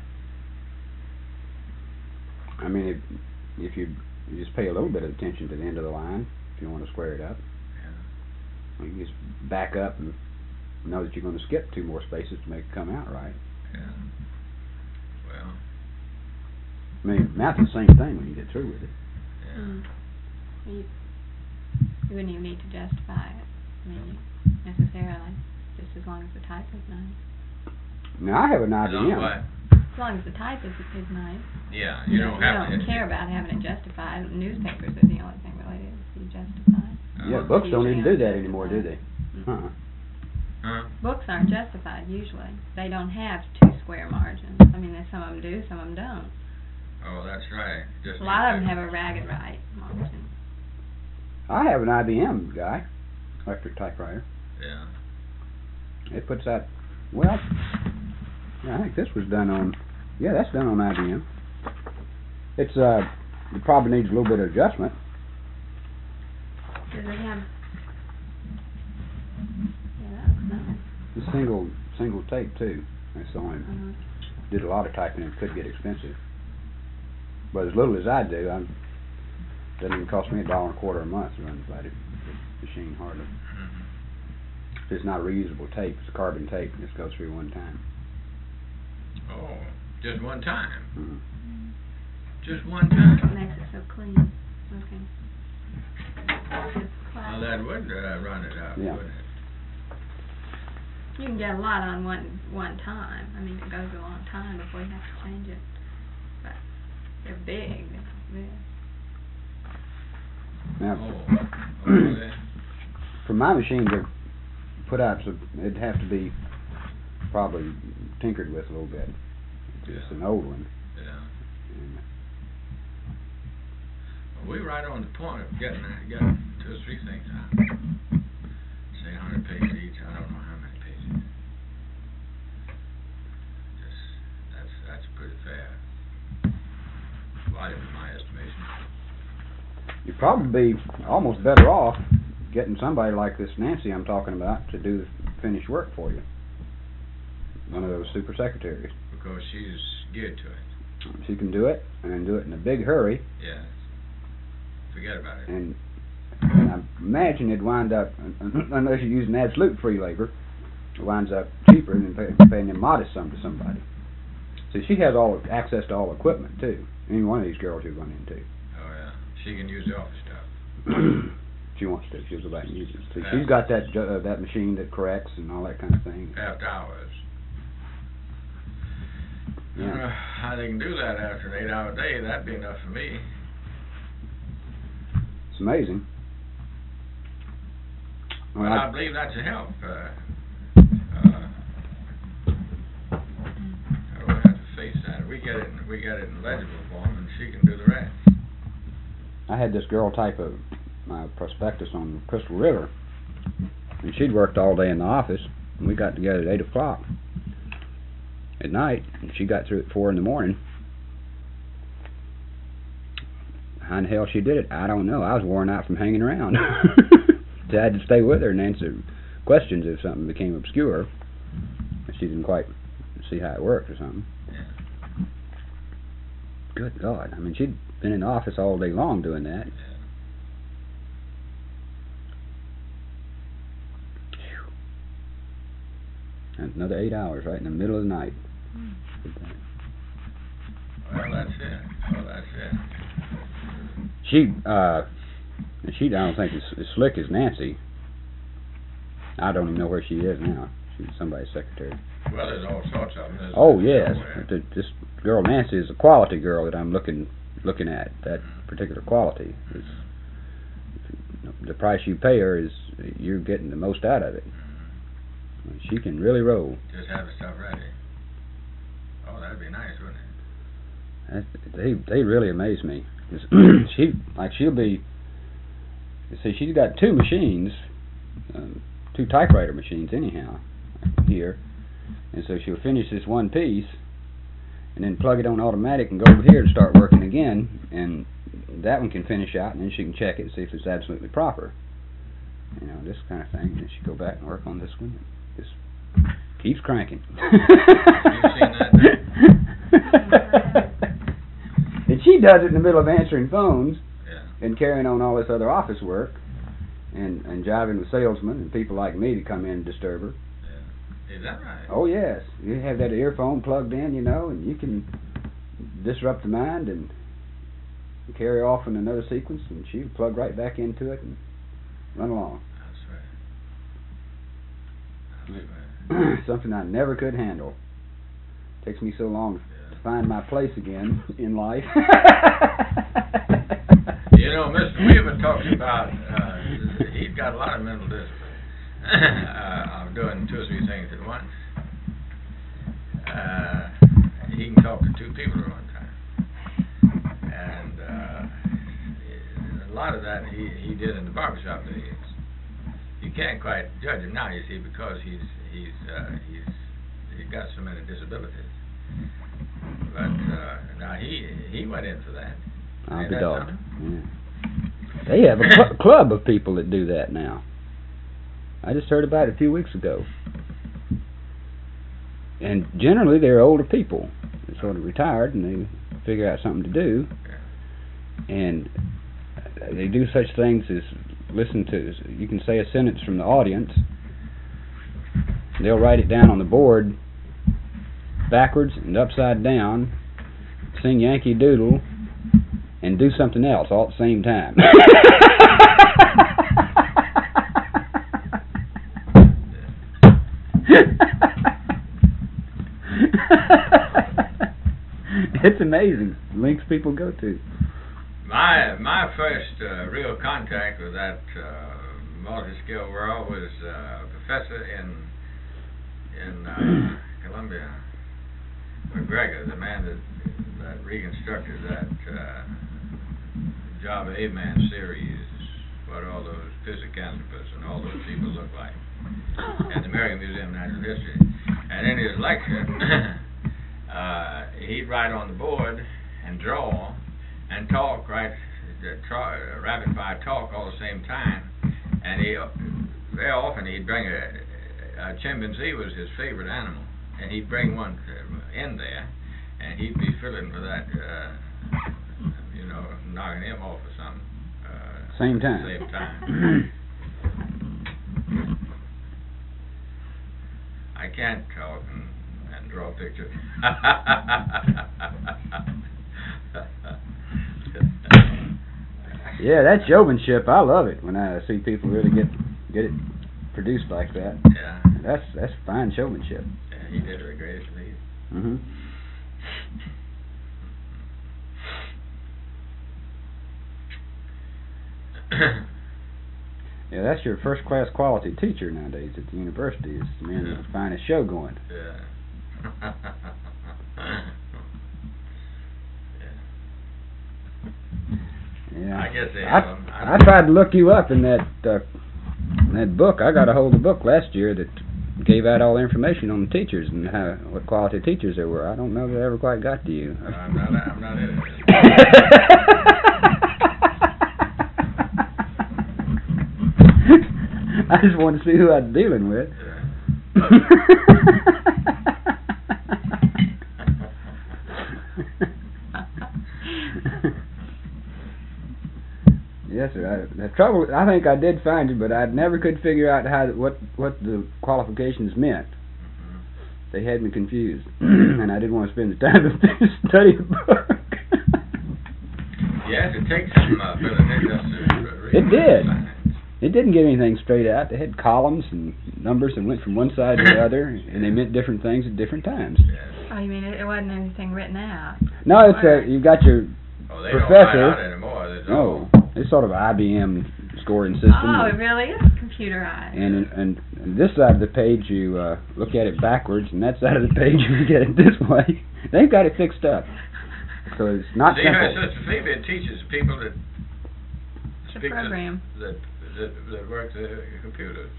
I mean, if, if you, you just pay a little bit of attention to the end of the line, if you want to square it up.
Yeah.
You can just back up and know that you're going to skip two more spaces to make it come out right.
Yeah. Well.
I mean, math is the same thing when you get through with it.
Yeah.
Mm. You, you wouldn't even need to justify it. I mean, necessarily, just as long as the type is nice.
Now I have an I B M.
What?
As long as the type is, is nice.
Yeah, you don't have
You
to.
don't care about having it justified. Newspapers are the only thing really to be justified.
Uh,
Yeah, books don't even do
Usually
that
aren't
anymore, do they?
justified.
Huh.
Huh?
Books aren't justified usually. They don't have two square margins. I mean, some of them do, some of them don't.
Oh, that's right. Just
A lot of them have a ragged right margin.
I have an I B M guy, electric typewriter.
Yeah.
It puts out, well, yeah, I think this was done on, yeah, that's done on I B M. It's, uh, it probably needs a little bit of adjustment.
Does it have? Yeah, that's nice.
It's single, single tape too. That's the only,
Uh-huh.
did a lot of typing, it could get expensive. But as little as I do, I'm, doesn't even cost me a dollar and a quarter a month to run the machine hardly.
Mm-hmm.
It's not a reusable tape, it's a carbon tape, and just goes through one time.
Oh, just one time.
Mm-hmm.
Just one time.
What makes it so clean looking? Just
Well,
classic.
that would uh, run it up,
Yeah.
wouldn't it?
You can get a lot on one one time. I mean, it goes a long time before you have to change it. But they're big. They're big.
Now,
Oh, oh, yeah.
for my machine to put out, so it'd have to be probably tinkered with a little bit. It's just
Yeah.
an old one.
Yeah.
And
Well, we're right on the point of getting getting two or three things out. Say a hundred pages each. I don't know how many pages. Just that's that's pretty fair. Well, in my estimation.
you'd probably be almost better off getting somebody like this Nancy I'm talking about to do the finished work for you. One of those super secretaries.
Because she's geared to it.
She can do it, and do it in a big hurry,
Yes. Forget about it.
and, and I imagine it'd wind up, unless you're using absolute free labor, it winds up cheaper than pay, paying a modest sum to somebody. See, she has all access to all equipment too. Any one of these girls you run into.
Oh yeah. She can use the office stuff.
She wants to. She'll go back and use it. See,
Yeah.
she's got that ju- uh, that machine that corrects and all that kind of thing.
After hours.
Yeah.
Uh, how they can do that after an eight-hour day? That'd be enough for me.
It's amazing.
Well,
Well,
I
I,
believe that's a help. Uh, uh, we'll have to face that. We get it. We get it in legible form, and she can do the rest.
I had this girl type of my prospectus on Crystal River, and she'd worked all day in the office, and we got together at eight o'clock at night, and she got through at four in the morning. How in the hell she did it, I don't know. I was worn out from hanging around. So I had to stay with her and answer questions if something became obscure. She didn't quite see how it worked or something.
Yeah.
Good God. I mean, she'd been in the office all day long doing that.
Yeah.
And another eight hours right in the middle of the night.
Well, that's it. Well, that's it.
She, uh, she, I don't think is as slick as Nancy. I don't even know where she is now. She's somebody's secretary.
Well, there's all sorts of them. There's
Oh yes,
somewhere.
Th- this girl Nancy is a quality girl that I'm looking looking at. That particular quality is the price you pay her is you're getting the most out of it.
Mhm.
She can really roll.
Just have the stuff ready. Oh, that'd be nice, wouldn't it?
That, they they really amaze me. 'Cause she like she'll be. You see, she's got two machines, um, two typewriter machines anyhow here, and so she'll finish this one piece, and then plug it on automatic and go over here and start working again, and that one can finish out, and then she can check it and see if it's absolutely proper. You know, this kind of thing. And then she go back and work on this one. Just keeps cranking.
You've seen that?
And she does it in the middle of answering phones
Yeah.
and carrying on all this other office work, and and jiving with salesmen and people like me to come in and disturb her.
Yeah. Is that right?
Oh yes, you have that earphone plugged in, you know, and you can disrupt the mind and carry off in another sequence, and she'll plug right back into it and run along.
That's right. That's right.
Something I never could handle. Takes me so long to find my place again in life.
You know, Mister Weaver talks about, uh, he's got a lot of mental discipline. uh, of doing two or three things at once. Uh, he can talk to two people at one time. And uh, a lot of that he, he did in the barbershop days. You can't quite judge him now, you see, because he's he's uh, he's he's got so many disabilities. But uh, now he he went in for that.
I'll
Ain't
be
that
dogged.
something?
Yeah. They have a cl- club of people that do that now. I just heard about it a few weeks ago. And generally they're older people. They're sort of retired and they figure out something to do. And they do such things as listen to, you can say a sentence from the audience. They'll write it down on the board backwards and upside down, sing Yankee Doodle, and do something else all at the same time. It's amazing the lengths people go to.
My my first uh, real contact with that uh, multi-skill world was uh, a professor in in uh, Columbia, McGregor, the man that that reconstructed that uh, Java A-Man series, what all those physicanthropus and all those people look like, at the American Museum of Natural History. And in his lecture, uh, he'd write on the board and draw and talk, right, try, rapid fire talk all the same time. And he very often he'd bring a, a chimpanzee was his favorite animal, and he'd bring one in there, and he'd be fiddling for that, uh, you know, knocking him off or something. Uh,
same time.
Same time. I can't talk and, and draw pictures.
Yeah, that's showmanship. I love it when I see people really get get it produced like that.
Yeah.
That's that's fine showmanship.
Yeah, he did it gracefully.
Mhm. Yeah, that's your first class quality teacher nowadays at the university. Is the man that's the finest show going.
Yeah.
Yeah.
I guess they
I,
have them. I
I
don't-
tried to look you up in that uh, in that book. I got a hold of a book last year that gave out all the information on the teachers and how what quality teachers there were. I don't know that I ever quite got to you.
I'm not. I'm not in it.
I just wanted to see who I was dealing with. Yes, sir. I, the trouble, I think I did find you, but I never could figure out how what what the qualifications meant. They had me confused, and I didn't want to spend the time to study the book.
Yes, it takes some uh, ability just to read.
It did.
science.
It didn't get anything straight out. They had columns and numbers that went from one side to the other, and they meant different things at different times.
Yes.
Oh, you mean it, it wasn't anything written out?
No, it's a, you've got your
Oh, they
professor.
don't write out anymore. There's
No,
all-
it's sort of an I B M scoring system.
Oh, it really is computerized.
And, and and this side of the page you uh, look at it backwards, and that side of the page you look at it this way. They've got it fixed up, so it's not
See, her
simple.
sister Phoebe teaches people that
The
speak
program.
that that, that work the computers.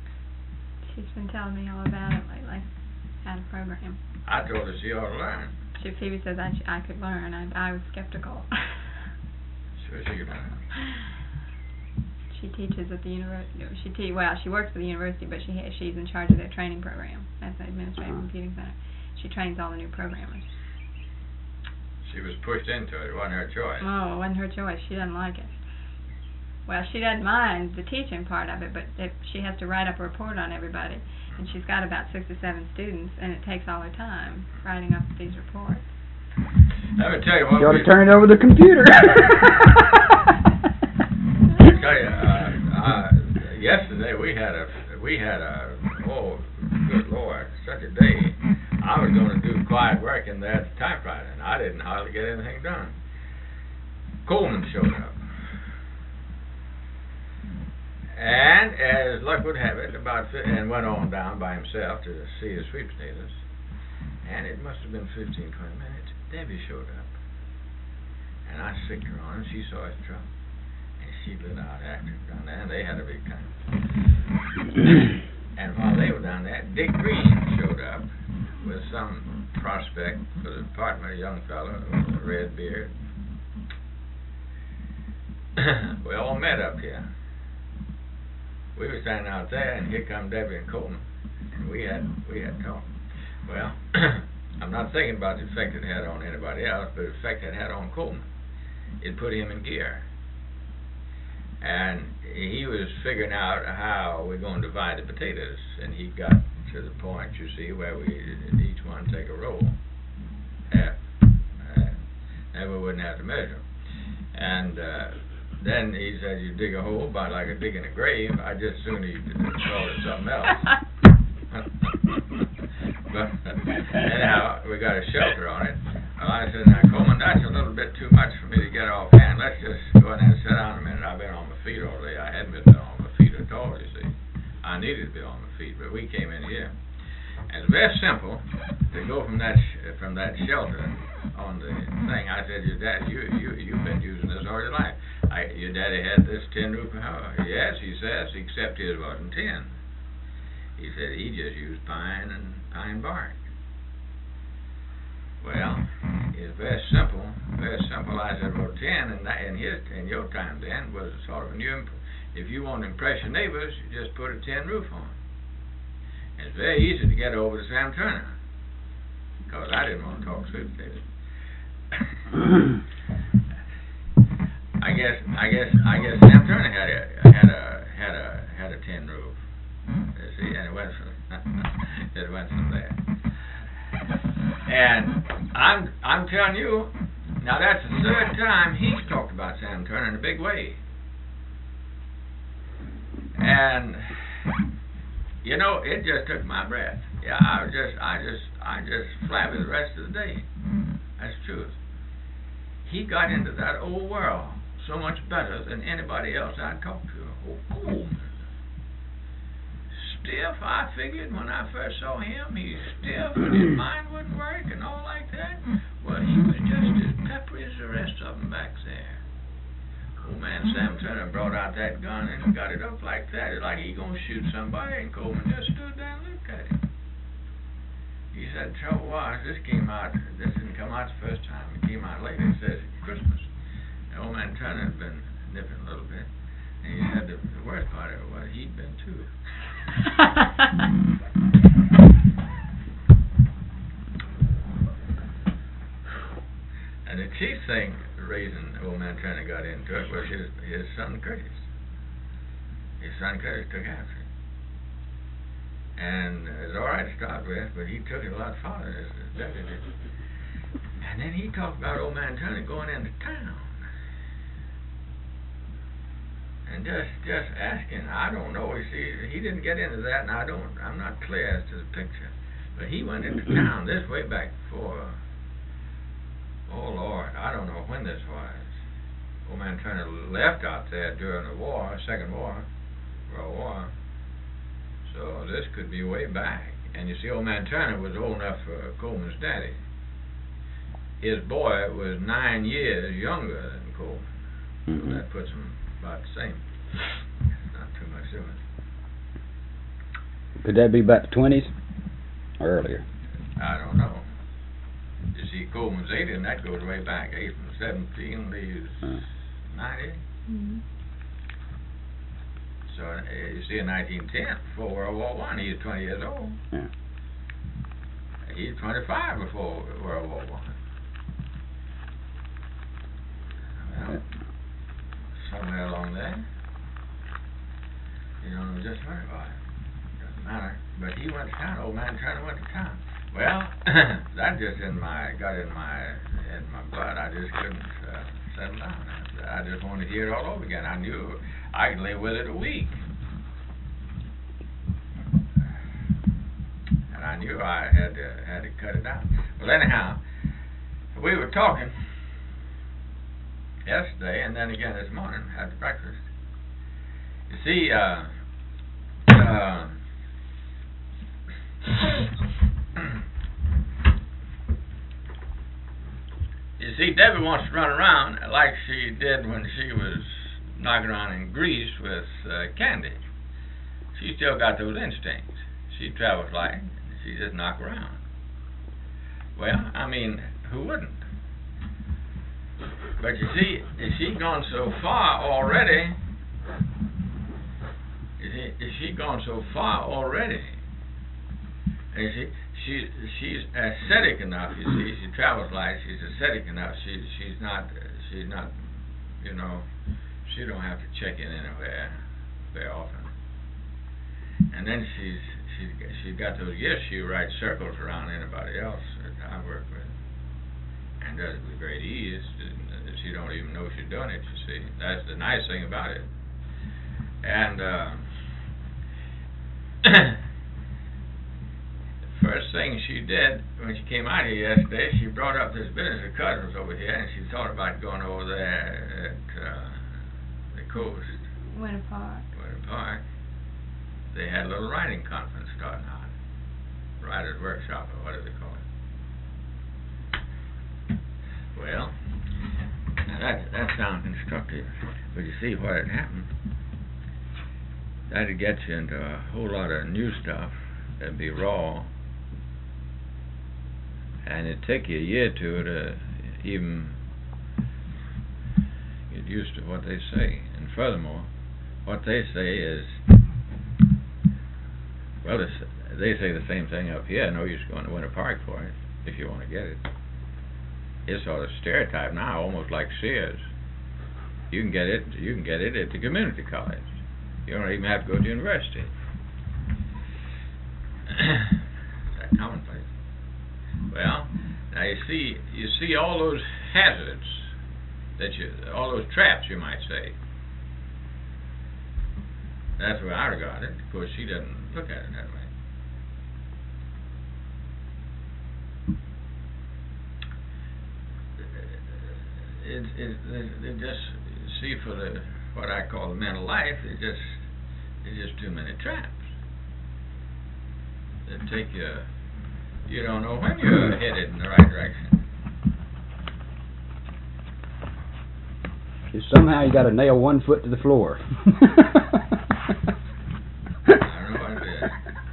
She's been telling me all about it lately. How to program.
I told her she ought to learn.
She, Phoebe says I, I could learn. I, I was skeptical.
Sure she could learn.
She teaches at the university. She te- well, she works for the university, but she ha- she's in charge of their training program at the Administrative
Uh-huh.
Computing Center. She trains all the new programmers.
She was pushed into it. It wasn't her choice.
Oh, it wasn't her choice. She doesn't like it. Well, she doesn't mind the teaching part of it, but if she has to write up a report on everybody, and she's got about six or seven students, and it takes all her time writing up these reports.
Let me tell you what.
You ought
we,
to turn it over to the computer.
I tell you, uh, uh, yesterday we had a we had a oh good Lord, such a day. I was going to do quiet work in that typewriter, and I didn't hardly get anything done. Coleman showed up, and as luck would have it, about fi- and went on down by himself to see his sweep status, and it must have been fifteen, twenty minutes. Debbie showed up, and I sicked her on him. She saw his trouble. She lit out after him down there, and they had a big time. And while they were down there, Dick Green showed up with some prospect for the department, a young fellow with a red beard. We all met up here. We were standing out there, and here come Debbie and Coleman, and we had we had talk. Well, I'm not thinking about the effect it had on anybody else, but the effect it had on Coleman. It put him in gear. And he was figuring out how we're going to divide the potatoes, and he got to the point, you see, where we each one take a roll, half, uh, and we wouldn't have to measure. And uh, then he said, you dig a hole, about like a digging a grave. I just soon he called it something else. But anyhow, we got a shelter on it. Well, I said, now, Coleman, that's a little bit too much for me to get offhand. Let's just go in there and sit down a minute. I've been on my feet all day. I hadn't been on my feet at all, you see. I needed to be on my feet, but we came in here. And it's very simple to go from that sh- from that shelter on the thing. I said, your daddy, you, you, you've been using this all your life. I, your daddy had this tin roof house. Yes, he says, except his wasn't tin. He said he just used pine and pine bark. Well, it's very simple, very simple. I said, well, tin in, that, in his, in your time then was sort of a new. Imp- if you want to impress your neighbors, you just put a tin roof on. And it's very easy to get over to Sam Turner, because I didn't want to talk sweet potatoes. I guess, I guess, I guess Sam Turner had a had a had a had a tin roof. You see, and it went from it went from there. And I'm I'm telling you, now that's the third time he's talked about Sam Turner in a big way. And you know, it just took my breath. Yeah, I was just I just I just flabby the rest of the day. That's the truth. He got into that old world so much better than anybody else I'd talked to. Oh, Coleman. Stiff, I figured when I first saw him, he's stiff and his mind wouldn't work and all like that. Well, he was just as peppery as the rest of them back there. Old man Sam Turner brought out that gun and got it up like that, like he gonna shoot somebody, and Coleman just stood there and looked at him. He said, the trouble was, this came out, this didn't come out the first time, it came out later, it says Christmas. And old man Turner had been nipping a little bit, and he said the, the worst part of it was he'd been too. And the chief thing, the reason old man Turner got into it was his his son Curtis. His son Curtis took after him. And it was all right to start with, but he took it a lot farther as the deputy did. And then he talked about old man Turner going into town. And just just asking, I don't know, you see, he didn't get into that, and I don't, I'm not clear as to the picture. But he went into town this way back before, oh Lord, I don't know when this was. Old man Turner left out there during the war, Second War, World War. So this could be way back. And you see, old man Turner was old enough for Coleman's daddy. His boy was nine years younger than Coleman. Mm-hmm. So that puts him about the same. Not too much difference.
Could that be about the twenties or earlier?
I don't know. You see, Coleman's eighty, and that goes way back. Eight from seventeen leaves
Uh,
ninety.
Mm-hmm.
So uh, you see, in nineteen ten, before World War One, he's twenty years old.
yeah.
He's twenty-five before World War One. Well, somewhere along there, you don't know just where it was. Doesn't matter. But he went to town. Old man Turner went to town. Well, that just in my got in my in my blood. I just couldn't uh, settle down. I just wanted to hear it all over again. I knew I could live with it a week, and I knew I had to had to cut it down. Well, anyhow, we were talking yesterday, and then again this morning after breakfast. You see, uh, uh, you see, Debbie wants to run around like she did when she was knocking around in Greece with uh, Candy. She still got those instincts. She travels light, and she just knock around. Well, I mean, who wouldn't? But you see, is she gone so far already? Is, he, is she gone so far already? And she, she, she's ascetic enough. You see, she travels light. She's ascetic enough. She, she's not, she's not, you know, she don't have to check in anywhere very often. And then she's, she's, she's got those gifts. She writes circles around anybody else that I work with, and does it with great ease. She don't even know she's doing it, you see. That's the nice thing about it. And uh, the first thing she did when she came out here yesterday, she brought up this business of cousins over here, and she thought about going over there at uh, the coast.
Winter Park.
Winter Park. They had a little writing conference starting out. Writer's workshop, or what do they call it? Well, now that, that sounds constructive, but you see what had happened? That'd get you into a whole lot of new stuff that'd be raw, and it'd take you a year or two to even get used to what they say. And furthermore, what they say is, well, they say the same thing up here. No use going to Winter Park for it, if you want to get it. It's sort of stereotyped now, almost like Sears. You can get it. You can get it at the community college. You don't even have to go to university. That's commonplace. Well, now you see, you see all those hazards that you, all those traps, you might say. That's the way I regard it. Of course, she doesn't look at it that way. It, it, it, it just, see, for the what I call the mental life, it just, it's just too many traps that take you. You don't know when you're headed in the right direction.
Just somehow you got to nail one foot to the floor.
I don't know what it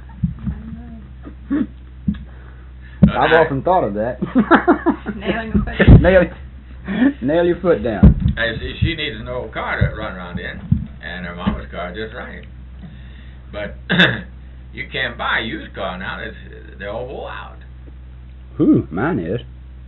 is. But
I've
I-
often thought of that.
Nailing a foot.
nail, nail your foot down.
I see, she needs an old car to run around in, and her mama's car just right. But you can't buy a used car now. It's, they're all wore out.
Whew, mine is.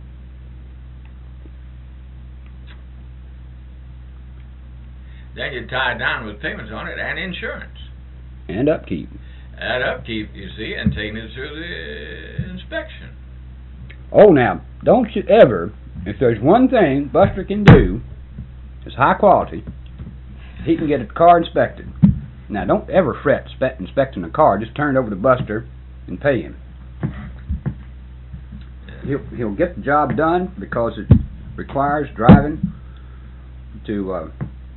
Then you're tied down with payments on it and insurance.
And upkeep.
That upkeep, you see, and taking it through the inspection.
Oh, now, don't you ever, if there's one thing Buster can do, it's high quality, he can get a car inspected. Now, don't ever fret spe- inspecting a car. Just turn it over to Buster and pay him. He'll, he'll get the job done because it requires driving to uh,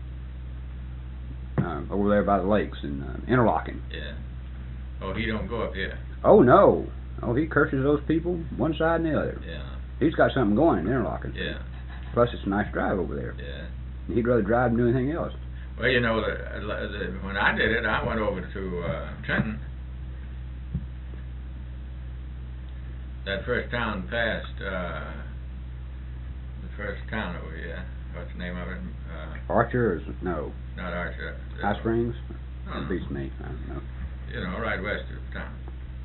uh, over there by the lakes in uh, Interlaken.
Yeah. Oh, he don't go up here.
Oh, no. Oh, he curses those people one side and the other.
Yeah.
He's got something going in Interlaken.
Yeah.
Plus, it's a nice drive over there.
Yeah.
He'd rather drive than do anything else.
Well, you know, the, the, when I did it, I went over to uh, Trenton. that first town past, uh, the first town over here, what's the name of it? Uh,
Archer or is it, no?
not Archer.
High Springs?
No,
That beats me. I don't know.
you know, right west of town.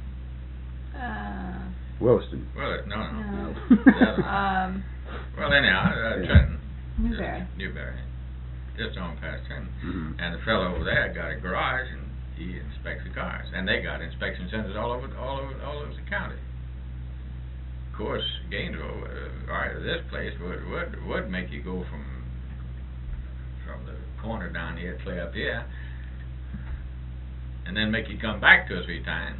Uh,
Williston.
Well, it, no, no.
no.
The other one.
Um,
Well, anyhow, uh,
Yeah.
Trenton.
Newberry.
Newberry. Just on past Trenton.
Mhm.
And the fellow over there got a garage, and he inspects the cars. And they got inspection centers all over, all over, all over the county. Of course, Gainesville, uh, right, this place would would would make you go from from the corner down here clear up here, and then make you come back two or three times.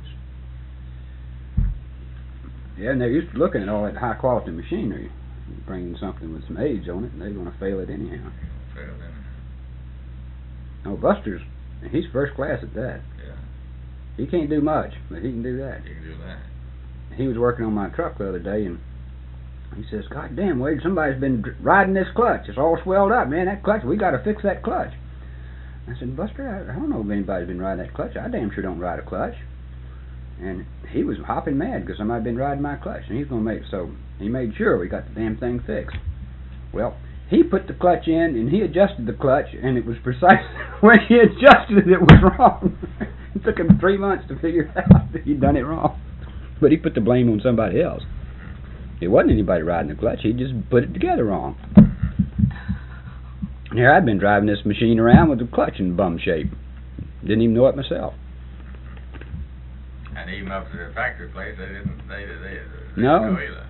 Yeah, and they're used to looking at all that high quality machinery, bringing something with some age on it, and they're going to fail it anyhow.
Fail then.
No, Buster's, he's first class at that.
Yeah,
He can't do much, but he can do that.
you can do that.
He was working on my truck the other day, and he says, "God damn, Wade, somebody's been dr- riding this clutch. It's all swelled up, man. That clutch, we got to fix that clutch." I said, "Buster, I, I don't know if anybody's been riding that clutch. I damn sure don't ride a clutch." And he was hopping mad because somebody'd been riding my clutch, and he's going to make so he made sure we got the damn thing fixed. Well, he put the clutch in, and he adjusted the clutch, and it was precisely when he adjusted it, it was wrong. It took him three months to figure out that he'd done it wrong. But he put the blame on somebody else. It wasn't anybody riding the clutch. He just put it together wrong. And here I'd been driving this machine around with the clutch in bum shape. Didn't even know it myself.
And even up to the factory place, they didn't. They they, they didn't
No.
know either.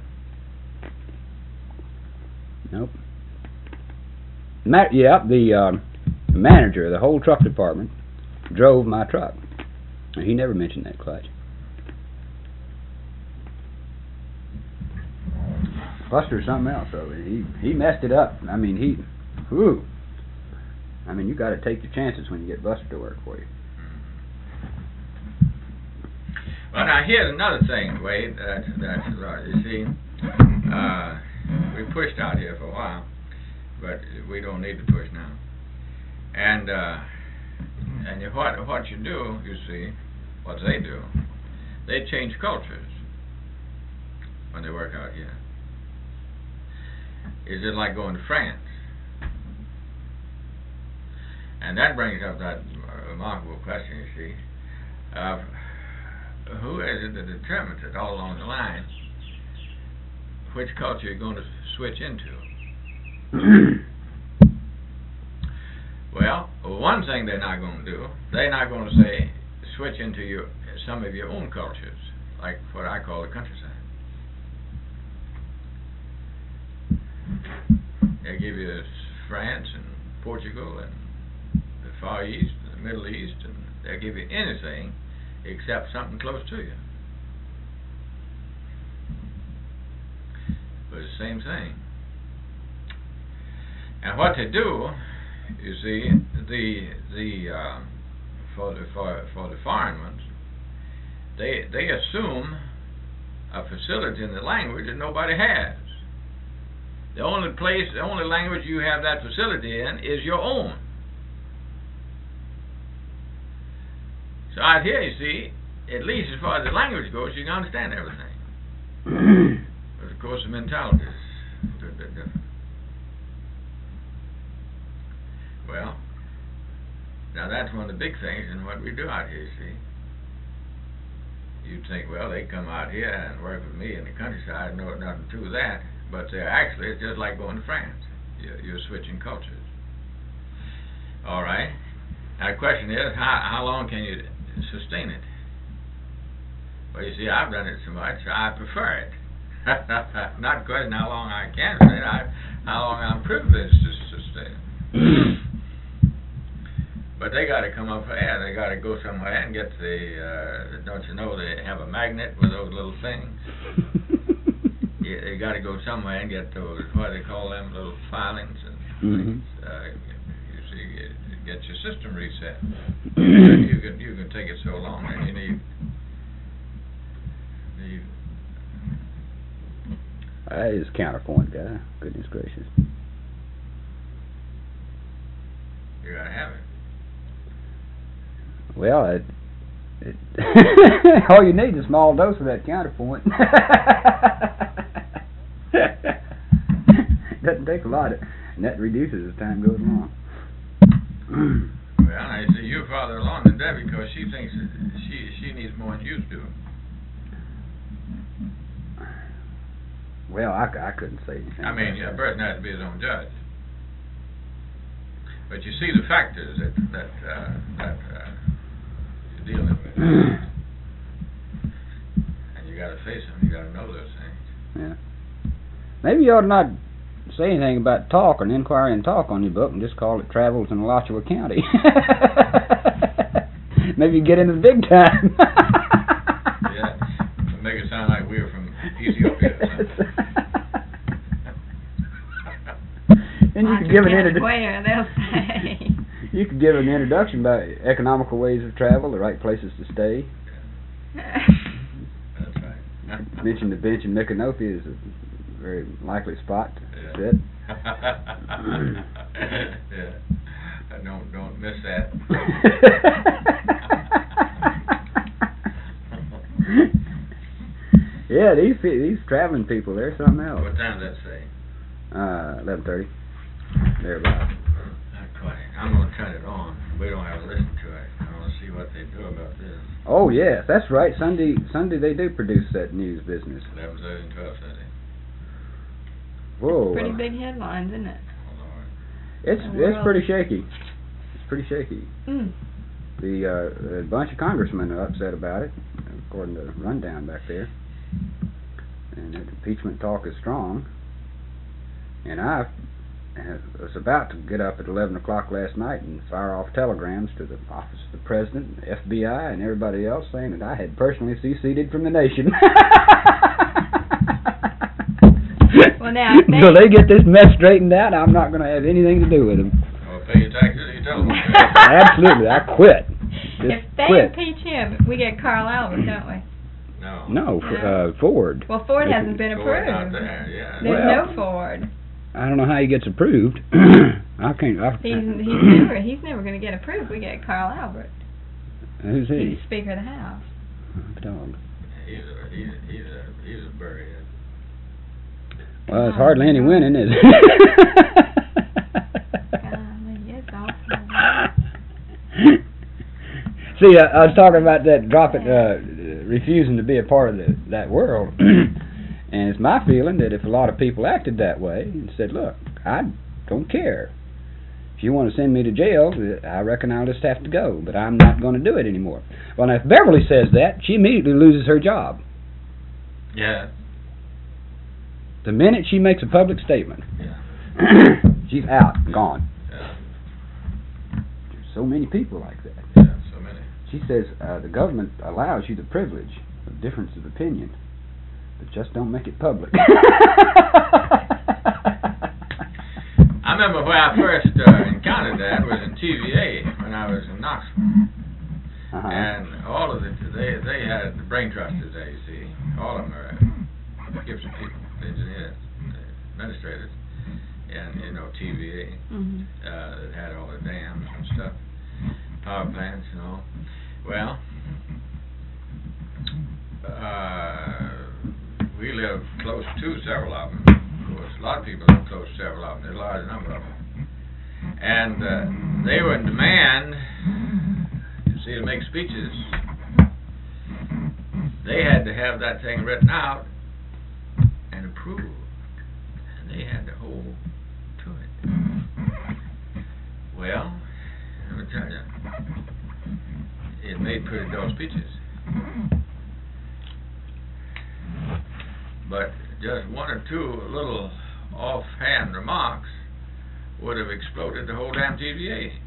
Nope. Ma- yeah, the um, manager of the whole truck department drove my truck. And he never mentioned that clutch. Buster's something else, though. He he messed it up. I mean, he, whew. I mean, you got to take your chances when you get Buster to work for you.
Well, now here's another thing, Wade. That that's right. You see, uh, we pushed out here for a while, but we don't need to push now. And uh, and you, what what you do, you see, what they do, they change cultures when they work out here. Is it like going to France? And that brings up that remarkable question, you see, of who is it that determines it all along the line which culture you're going to switch into? Well, one thing they're not going to do, they're not going to say switch into your some of your own cultures, like what I call the countryside. They give you France and Portugal and the Far East and the Middle East, and they'll give you anything except something close to you. But it's the same thing. And what they do, you see, the the uh, for the for for the foreign ones, they they assume a facility in the language that nobody has. The only place, the only language you have that facility in is your own. So out here, you see, at least as far as the language goes, you can understand everything. But of course, the mentality is a little bit different. Well, now that's one of the big things in what we do out here, you see. You'd think, well, they come out here and work with me in the countryside, no nothing to that. But uh, actually, it's just like going to France. You're, you're switching cultures. All right. Now the question is, how how long can you sustain it? Well, you see, I've done it so much, I prefer it. Not the question how long I can sustain it, I, how long I'm privileged to sustain it. But they got to come up there. They got to go somewhere and get the. Uh, don't you know they have a magnet with those little things? Yeah, they got to go somewhere and get those. What do they call them? Little filings and
Mm-hmm.
things. Uh, you see, get, get your system reset. you can you can take it so long, and you need need.
That is counterpoint, guy. Goodness gracious.
You gotta have it.
Well, it, It all you need is a small dose of that counterpoint. Doesn't take a lot, and that reduces as time goes along.
Well, I see you're farther along than Debbie because she thinks that she she needs more than you do.
Well, I, I couldn't say anything.
I mean, a person has to be his own judge. But you see the factors that that uh, that uh, you're dealing with, and you got to face them. You got to know those things.
Yeah. Maybe you ought to not say anything about talk or an inquiry and talk on your book, and just call it Travels in Alachua County. Maybe you get into the big time.
Yeah, make it sound like we were from Ethiopia. Or something.
And you could give an introduction.
Where they'll say.
You could give an introduction about economical ways of travel, the right places to stay.
That's right.
Mention the bench in Micanopy is a very likely spot to
Yeah.
sit.
Yeah. Uh, Don't don't miss that.
Yeah, these pe- these traveling people, they're something else.
What time does that say?
Uh, eleven thirty. Thereabouts.
Not quite. I'm gonna turn it on. We don't have to listen to it. I want to see what they do about this.
Oh yes, that's right. Sunday Sunday they do produce that news business.
Eleven thirty and twelve thirty.
Whoa.
Pretty
uh,
big headlines, isn't it?
Oh Lord.
It's
The
it's
world.
pretty shaky. It's pretty shaky.
Mm.
The uh, a bunch of congressmen are upset about it, according to the rundown back there. And the impeachment talk is strong. And I was about to get up at eleven o'clock last night and fire off telegrams to the office of the president, the F B I, and everybody else saying that I had personally seceded from the nation.
Well, now, if they-
Until they get this mess straightened out, I'm not going to have anything to do with them.
Well, pay your taxes. You tell them.
Absolutely, I quit. Just
If they
quit.
impeach him, we get Carl Albert, don't we?
No.
No, f- uh, Ford.
Well, Ford
They
hasn't been
Go
approved.
out there. Yeah.
There's
Well-
no Ford.
I don't know how he gets approved. I can't. I,
He's he's never he's never going to get approved. We get Carl Albert.
Who's he?
He's Speaker of the House.
Dog.
He's a he's a, he's a he's a bird.
Well, there's hardly any winning, is it?
Golly, it's awesome.
See, uh, I was talking about that drop it, uh, refusing to be a part of the, that world, and it's my feeling that if a lot of people acted that way and said, "Look, I don't care. If you want to send me to jail, I reckon I'll just have to go, but I'm not going to do it anymore." Well, now, if Beverly says that, she immediately loses her job.
Yeah.
The minute she makes a public statement,
Yeah.
she's out, gone.
Yeah.
There's so many people like that.
Yeah. So many.
She says uh, the government allows you the privilege of difference of opinion, but just don't make it public.
I remember when I first uh, encountered that was in T V A when I was in Knoxville,
Uh-huh.
and all of it they they had the brain trusters there. You see, all of them are Gibson people, engineers, administrators, and you know T V A
Mm-hmm.
uh, that had all the dams and stuff, power plants and all. Well, uh, we live close to several of them. Of course, a lot of people live close to several of them. There's a large number of them. And uh, they were in demand, you see, to make speeches. They had to have that thing written out and approved. And they had to hold to it. Well, let me tell you, it made pretty dull speeches. But just one or two little offhand remarks would have exploded the whole damn T V A.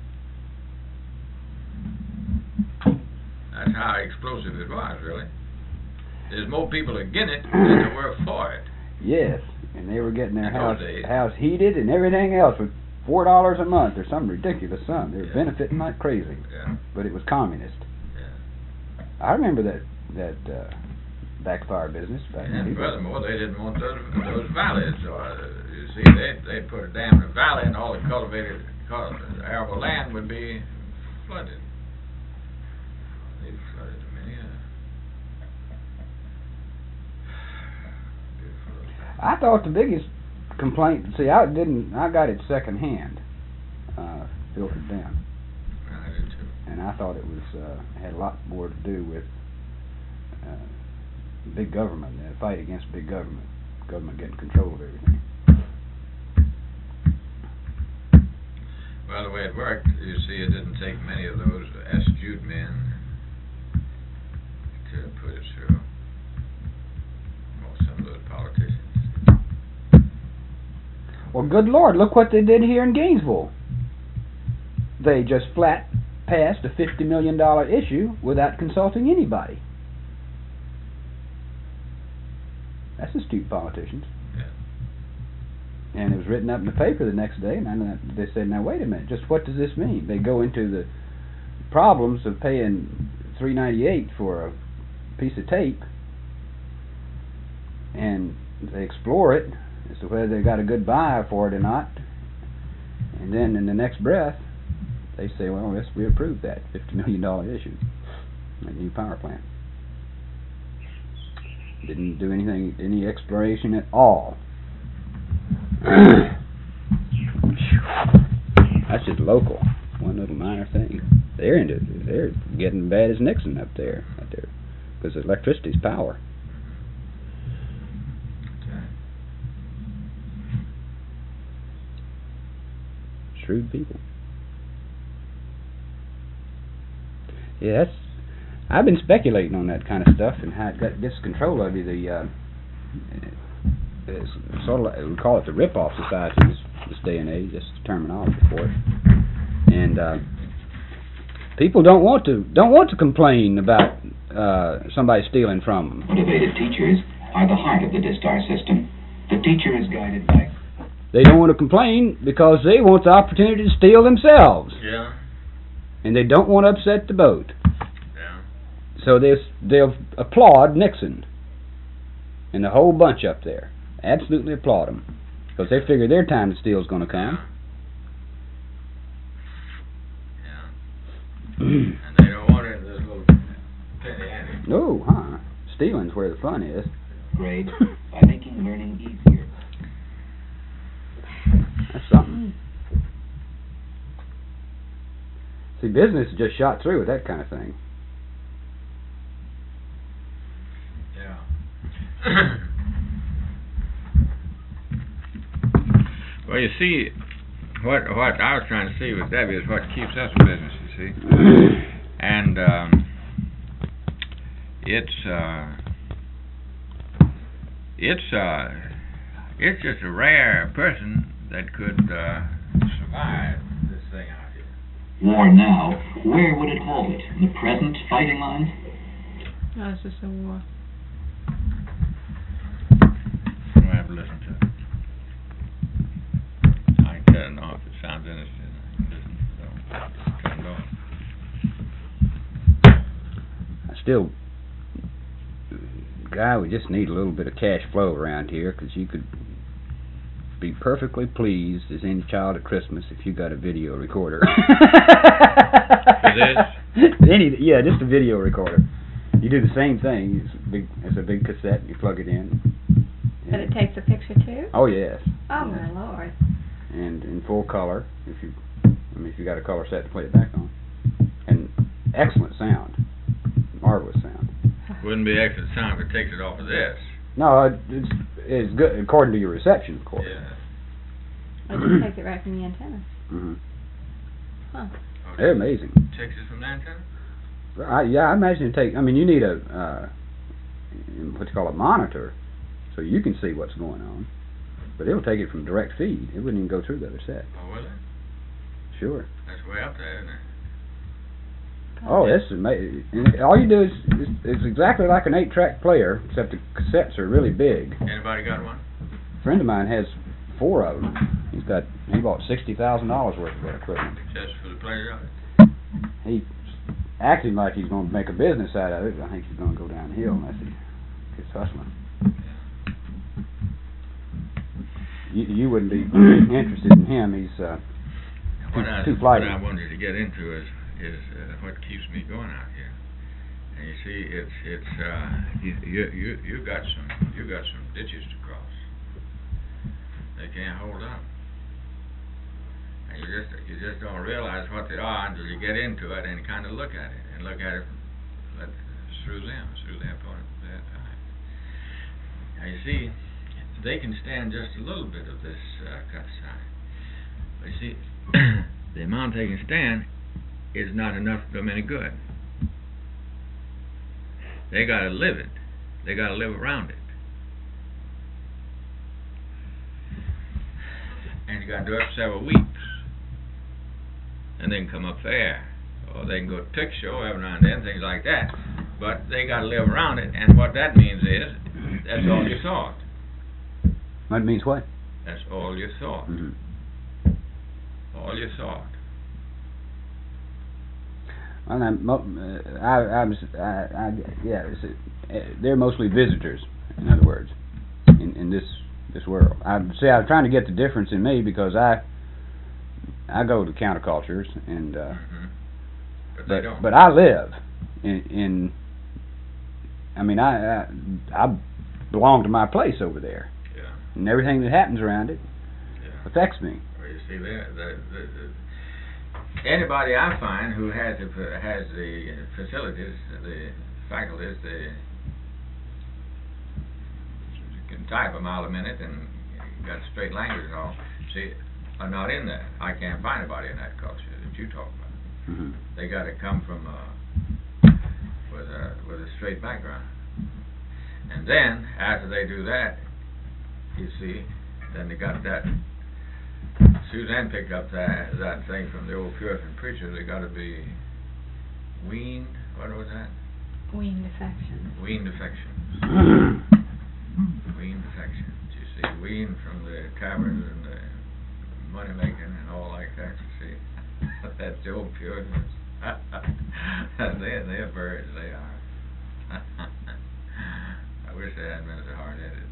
That's how explosive it was, really. There's more people against it than there were for it.
Yes, and they were getting their
In
house
those days.
house heated and everything else with four dollars a month or some ridiculous sum. They were
Yeah.
benefiting like crazy,
Yeah,
but it was communist.
yeah.
I remember that that uh, backfire business back in
And
the
furthermore, they didn't want those, those valleys. So, uh, you see, they they put a dam in the valley, and all the cultivated, cul- arable land would be flooded. They flooded
I thought the biggest complaint, see, I didn't, I got it secondhand, uh, filtered down.
I did too.
And I thought it was, uh, had a lot more to do with, uh, big government, the fight against big government, government getting control of everything.
Well, the way it worked, you see, it didn't take many of those astute men to put it through. Well, some of those politicians.
Well, good Lord, look what they did here in Gainesville. They just flat passed a fifty million dollar issue without consulting anybody. That's astute politicians.
Yeah.
And it was written up in the paper the next day, and I, they said, now wait a minute, just what does this mean? They go into the problems of paying three ninety-eight for a piece of tape, and they explore it as to whether they got a good buyer for it or not, and then in the next breath, they say, well, yes, we approved that fifty million dollar issue, a new power plant. Didn't do anything, any exploration at all. That's just local, one little minor thing. They're into, they're getting bad as Nixon up there, out there, because electricity's power. Shrewd people. Yeah, that's. I've been speculating on that kind of stuff and how it got gets control of you. The uh, it's sort of like, we call it the rip-off society this, this day and age. That's the terminology for it. And uh, people don't want to don't want to complain about uh, somebody stealing from them.
Motivated teachers are the heart of the DISTAR system. The teacher is guided by.
They don't want to complain because they want the opportunity to steal themselves.
Yeah.
And they don't want to upset the boat.
Yeah.
So they they'll applaud Nixon and the whole bunch up there. Absolutely applaud them because they figure their time to steal is going to come.
Yeah. Yeah. And they don't want it in this little penny ante.
No, huh? Stealing's where the fun is.
Grade by making learning easier.
That's something. See, business is just shot through with that kind of thing.
Yeah. Well, you see, what what I was trying to see with Debbie is what keeps us in business, you see. And um, it's uh, it's uh, it's just a rare person that could uh, survive this thing out here.
War now, where would it hold it? In the present fighting lines?
No, it's just a war.
We'll have to listen to it. I can tell know if it sounds interesting. I can listen, so turn it on.
I still, guy, we just need a little bit of cash flow around here because you could be perfectly pleased as any child at Christmas if you got a video recorder. Any, yeah, just a video recorder. You do the same thing. It's a big, it's a big cassette. You plug it in.
But it takes a picture too?
Oh yes.
Oh my Lord.
And in full color, if you, I mean, if you got a color set to play it back on, and excellent sound, marvelous sound.
Wouldn't be excellent sound if it takes it off of this.
No, it's it's good according to your reception, of course.
Yeah.
It just takes it right from the antenna.
Mm-hmm.
Huh.
Oh,
They're amazing.
Takes it from the antenna?
I, yeah, I imagine it take. I mean, you need a uh, what you call a monitor, so you can see what's going on. But it'll take it from direct feed. It wouldn't even go through the other set.
Oh, will it?
Sure.
That's way up there, isn't it?
Oh, this is amazing. And all you do is, is it's exactly like an eight-track player, except the cassettes are really big.
Anybody got one?
A friend of mine has four of them. He's got he bought sixty thousand dollars worth of that equipment.
Just for the pleasure of it?
He's acting like he's going to make a business out of it, but I think he's going to go downhill unless he gets hustling. You, you wouldn't be interested in him. He's uh,
What
too,
I,
too
what
flighty.
I wanted to get into is is uh, what keeps me going out here. And you see, it's it's uh, you you you you got some you got some ditches to cross. They can't hold up. And you just you just don't realize what they are until you get into it and kind of look at it and look at it from, through them, through their point of their eyes. Now you see, they can stand just a little bit of this uh, cut side. But you see, the amount they can stand is not enough to do them any good. They got to live it. They got to live around it. And you got to do it for several weeks. And they can come up for air. Or they can go to pick show every now and then, things like that. But they got to live around it. And what that means is, that's all you thought.
That means what?
That's all you thought.
Mm-hmm.
All you thought.
Well, I'm, mo- uh, I, I was, I, I, yeah, it's, uh, they're mostly visitors, in other words, in, in this this world. I see. I'm trying to get the difference in me because I I go to countercultures and uh,
mm-hmm. but,
but
they don't.
but I live in, in I mean I, I I belong to my place over there,
yeah.
and everything that happens around it
yeah.
affects me.
Well, you see, the, the, the, the, anybody I find who has the has the facilities, the faculties, the can type a mile a minute and got straight language and all, see, are not in that. I can't find anybody in that culture that you talk about.
Mm-hmm.
They got to come from uh, with a with a straight background, and then after they do that, you see, then they got that. Suzanne picked up that that thing from the old Puritan preacher. They got to be weaned. What was that?
Weaned affections.
Weaned affections. Weaned affections. You see, weaned from the taverns and the money making and all like that. You see, that's the old Puritans. they they're birds. They are. I wish they hadn't been so hard headed.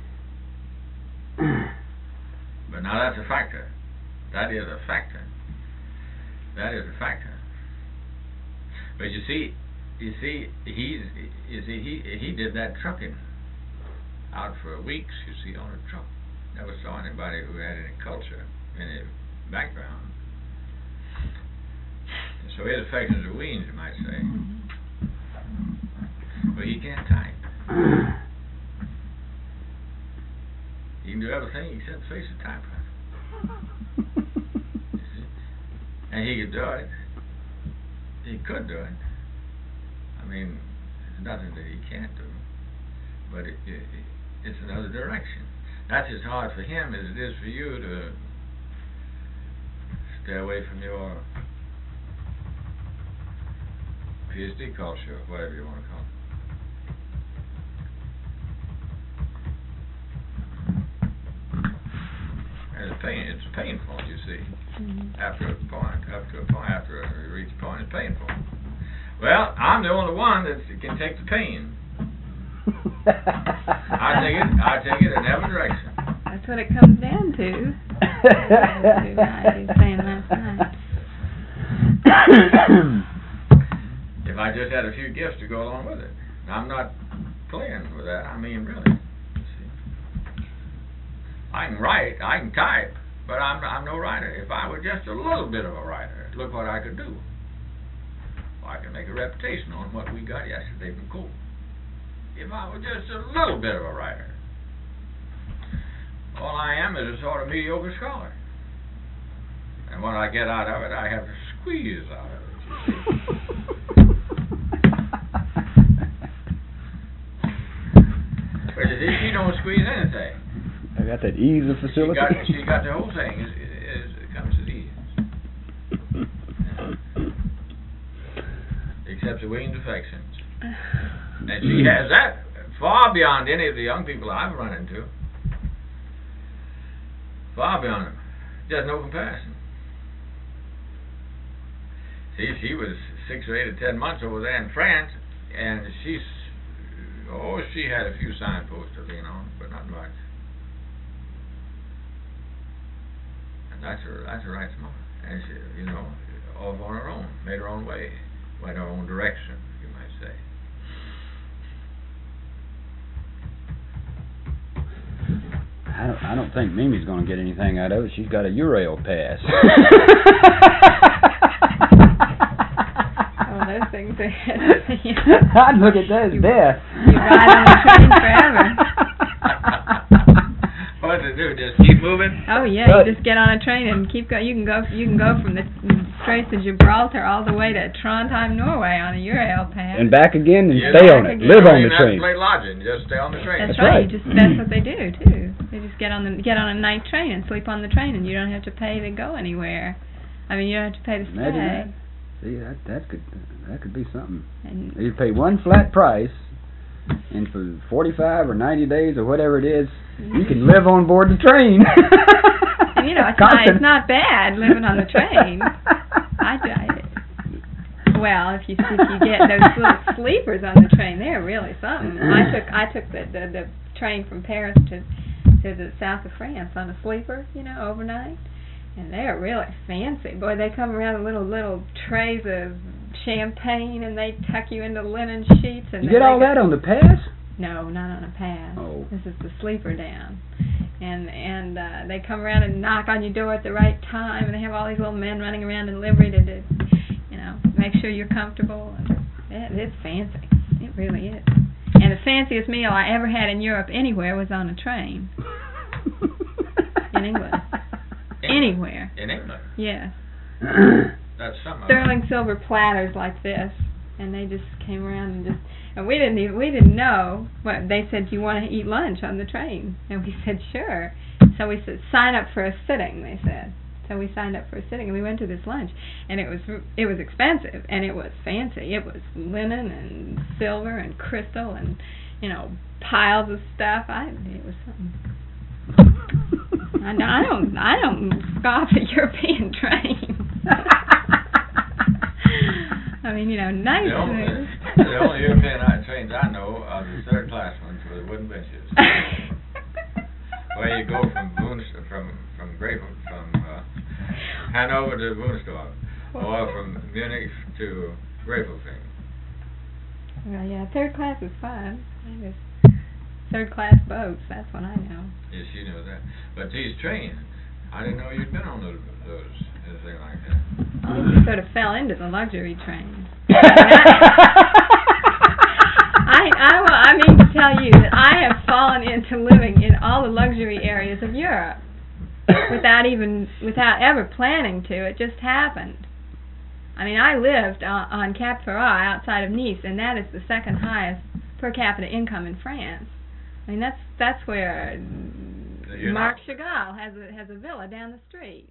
But now that's a factor. That is a factor. That is a factor. But you see, you see, he's, you see, he he did that trucking out for weeks. You see, on a truck. Never saw anybody who had any culture, any background. So his affections are weaned, you might say. But he can't type. He can do everything except face a typewriter. And he could do it. He could do it. I mean, there's nothing that he can't do. But it, it, it's another direction. That's as hard for him as it is for you to stay away from your P H D culture, or whatever you want to call it. And it's pain. It's painful, you see. Mm-hmm. After a point, up to a point, after you reach a point, it's painful. Well, I'm the only one that can take the pain. I take it. I take it in every direction.
That's what it comes down to. I was saying last night.
If I just had a few gifts to go along with it, I'm not playing with that. I mean, really. I can write, I can type, but I'm I'm no writer. If I were just a little bit of a writer, look what I could do. Well, I could make a reputation on what we got yesterday from Cole. If I were just a little bit of a writer, all I am is a sort of mediocre scholar. And when I get out of it, I have to squeeze out of it, you see. But you see, she don't squeeze anything.
I got that ease of facility.
She got, she got the whole thing. Is, is, it comes to ease. Except the weaned affections. And she has that far beyond any of the young people I've run into. Far beyond them. There's no comparison. See, she was six or eight or ten months over there in France, and she's, oh, she had a few signposts to lean on, but not much. That's her. That's her right smart, and she, you know, off on her own, made her own way, went her own direction, you might say.
I I, I don't think Mimi's going to get anything out of it. She's got a Eurail pass.
Oh, those things are...
I'd look at that as death.
You ride on the train forever.
What to do? Just keep moving?
Oh yeah, you just get on a train and keep going. You can go. You can go from the Straits of Gibraltar all the way to Trondheim, Norway on a Eurail pass.
And back again and
You
stay
don't-
on it.
you
Live
don't
on the
even have
train.
to play lodging. Just stay on the train.
That's,
That's
right.
right.
You just that's what they do too. They just get on the get on a night train and sleep on the train, and you don't have to pay to go anywhere. I mean, you don't have to pay to stay.
Imagine that. See, that that could that could be something.
And
You pay one flat price, and for forty-five or ninety days or whatever it is, you can live on board the train.
And you know, it's not, it's not bad living on the train. I, I well, if you if you get those little sleepers on the train, they're really something. I took I took the the, the train from Paris to to the south of France on a sleeper, you know, overnight, and they're really fancy. Boy, they come around in little little trays of champagne, and they tuck you into linen sheets. And
You
then
get all
they
that on the pass?
No, not on a pass.
Oh.
This is the sleeper down. And and uh, they come around and knock on your door at the right time, and they have all these little men running around in livery to, to you know, make sure you're comfortable. And it, it's fancy. It really is. And the fanciest meal I ever had in Europe anywhere was on a train. In England. Anywhere.
In England?
Yes.
That's something.
Sterling silver platters like this, and they just came around and just, and we didn't even, we didn't know what they said. You want to eat lunch on the train? And we said sure. So we said sign up for a sitting. They said. So we signed up for a sitting, and we went to this lunch, and it was it was expensive, and it was fancy. It was linen and silver and crystal and, you know, piles of stuff. I it was something. I don't I don't, I don't scoff at European trains. I mean, you know, nice.
The only, the only European trains I know are the third class ones with wooden benches. Where you go from Woensdorf, from from Greyhound, from uh, Hanover to Woensdorf, or from Munich to Gräfelfing.
Well, yeah, third class is fine. I guess third class boats. That's what I know.
Yes, you know that. But these trains, I didn't know you'd been on those, those anything like that.
We sort of fell into the luxury trains. I, I, will, I mean to tell you that I have fallen into living in all the luxury areas of Europe without even, without ever planning to. It just happened. I mean, I lived on, on Cap Ferrat outside of Nice, and that is the second highest per capita income in France. I mean, that's that's where
You're
Marc
not-
Chagall has a has a villa down the street.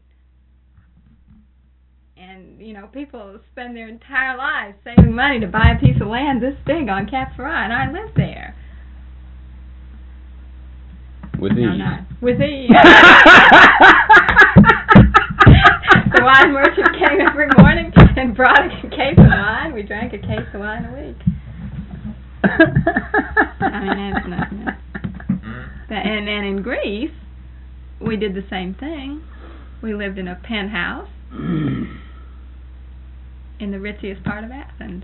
And, you know, people spend their entire lives saving money to buy a piece of land this big on Cap Ferrat, and I live there.
With these.
No, no. With these. The wine merchant came every morning and brought a case of wine. We drank a case of wine a week. I mean, that's nothing. And, and in Greece, we did the same thing. We lived in a penthouse in the ritziest part of Athens.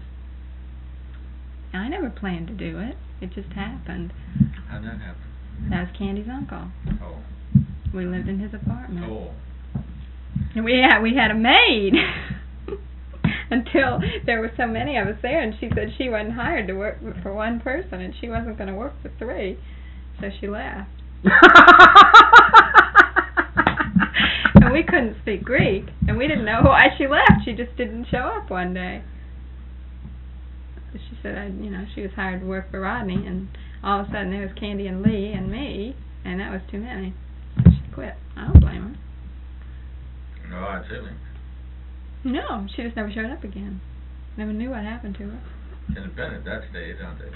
I never planned to do it. It just happened.
How'd that happen?
That was Candy's uncle.
Oh.
We lived in his apartment.
Oh.
And we had we had a maid until there were so many of us there, and she said she wasn't hired to work for one person, and she wasn't going to work for three, so she left. And we couldn't speak Greek, and we didn't know why she left. She just didn't show up one day. She said, I, you know, she was hired to work for Rodney, and all of a sudden there was Candy and Lee and me, and that was too many. So she quit. I don't blame her.
No hard feelings.
No, she just never showed up again. Never knew what happened to her.
Independent that stage, aren't they?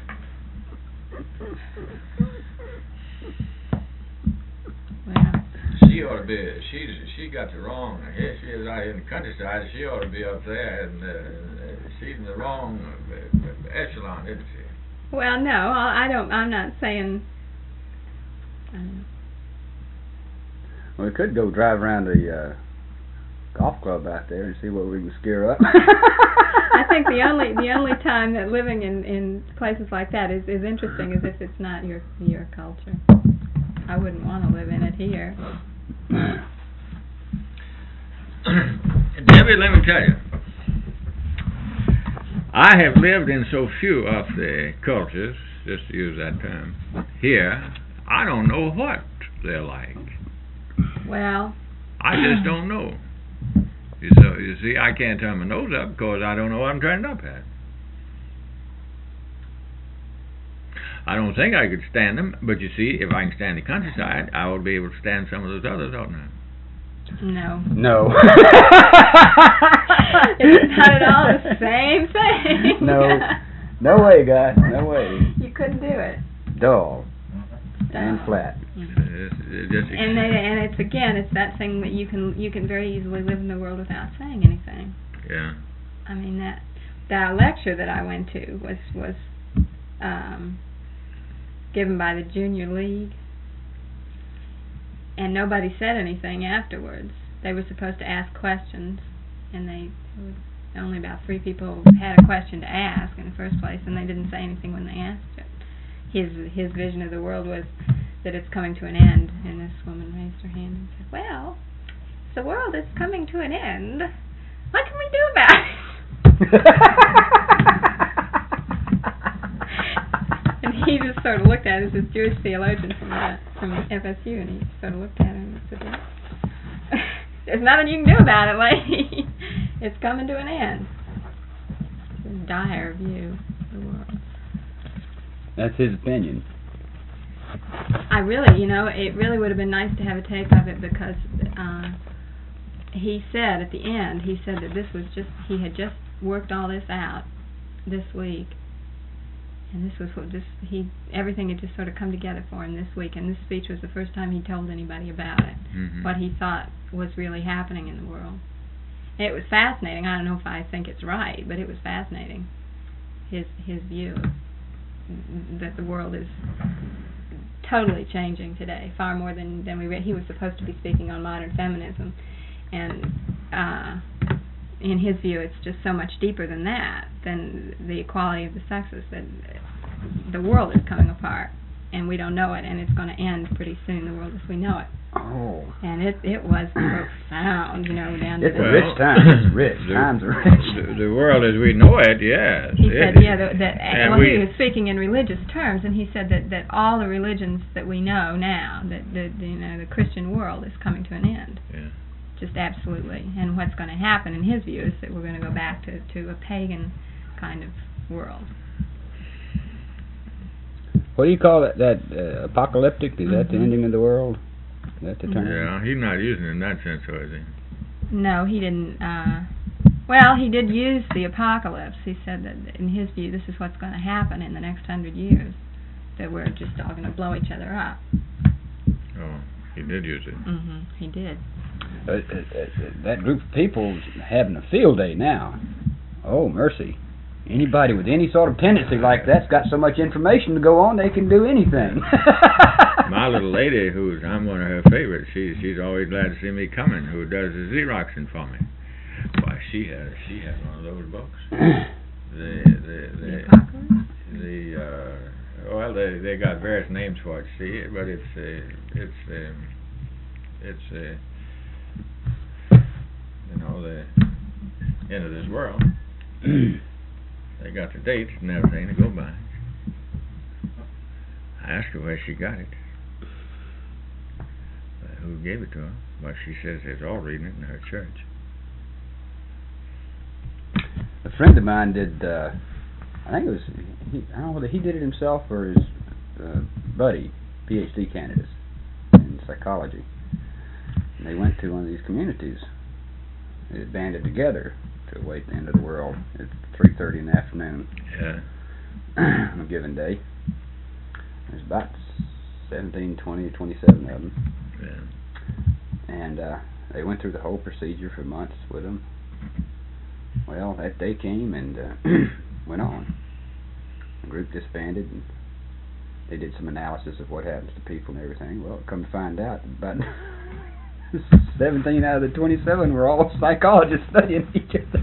Well,
She ought to be. She she got the wrong. Here she is out here in the countryside. She ought to be up there, and uh, she's in the wrong uh, echelon, isn't she?
well, no, I I don't. I'm not saying. Um,
We could go drive around the uh, golf club out there and see what we can scare up.
I think the only the only time that living in in places like that is is interesting is if it's not your your culture. I wouldn't want to live in it here.
Debbie, let me tell you, I have lived in so few of the cultures, just to use that term, here, I don't know what they're like.
Well,
I just don't know. You, so, you see, I can't turn my nose up because I don't know what I'm turning up at. I don't think I could stand them, but you see, if I can stand the countryside, I will be able to stand some of those others, oughtn't I?
no.
No.
It's not at all the same thing.
No. No way, guy. No way.
You couldn't do it.
Dull. And flat.
It's, it's just
And they, and it's again, it's that thing that you can you can very easily live in the world without saying anything.
Yeah.
I mean that that lecture that I went to was was um, given by the Junior League, and nobody said anything afterwards. They were supposed to ask questions, and they only about three people had a question to ask in the first place, and they didn't say anything when they asked it. His his vision of the world was that it's coming to an end, and this woman raised her hand and said, "Well, the world is coming to an end. What can we do about it?" And he just sort of looked at it as this Jewish theologian from uh, from F S U, and he sort of looked at her and said, "There's nothing you can do about it, lady. It's coming to an end." It's a dire view of the world.
That's his opinion.
I really, you know, it really would have been nice to have a tape of it because uh, he said at the end, he said that this was just, he had just worked all this out this week, and this was what just, he, everything had just sort of come together for him this week, and this speech was the first time he told anybody about it,
Mm-hmm.
what he thought was really happening in the world. And it was fascinating. I don't know if I think it's right, but it was fascinating, his his view that the world is totally changing today, far more than, than we read. He was supposed to be speaking on modern feminism, and uh, in his view it's just so much deeper than that, than the equality of the sexes, that the world is coming apart, and we don't know it, and it's going to end pretty soon, the world as we know it.
Oh.
And it it was profound, you know, down to
It's
the...
a rich time. It's rich.
the,
Times are rich.
The, the world as we know it, yes.
He
it,
said, yeah, that, that
and
well,
we,
he was speaking in religious terms, and he said that, that all the religions that we know now, that the, the you know the Christian world is coming to an end,
yeah.
just absolutely. And what's going to happen, in his view, is that we're going to go back to, to a pagan kind of world.
What do you call it? That uh, apocalyptic? Is that the
Mhm.
ending of the world? Is that the term?
Yeah, he's not using it in that sense, was he?
No, he didn't. Uh, well, he did use the apocalypse. He said that, in his view, this is what's going to happen in the next hundred years, that we're just all going to blow each other up.
Oh, he did use it.
Mm-hmm. He did.
Uh, uh, uh, that group of people's having a field day now. Oh, mercy. Anybody with any sort of tendency like that's got so much information to go on, they can do anything.
My little lady, who's I'm one of her favorites, she she's always glad to see me coming, who does the Xeroxing for me. Why, she has she has one of those books. the the the
The apocalypse?
the uh, well, they they got various names for it, see, but it's uh, it's um, it's uh, you know, the end of this world. They got the dates and everything to go by. I asked her where she got it, uh, who gave it to her, but she says they're all reading it in her church.
A friend of mine did, uh, I think it was, he, I don't know whether he did it himself or his uh, buddy, P H D candidates in psychology. And they went to one of these communities. They had banded together to await the end of the world at three thirty in the afternoon.
Yeah.
On a given day. There's about seventeen, twenty, twenty-seven of them.
Yeah.
And uh, they went through the whole procedure for months with them. Well, that day came and uh, went on. The group disbanded, and they did some analysis of what happens to people and everything. Well, come to find out, about seventeen out of the twenty-seven were all psychologists studying each other.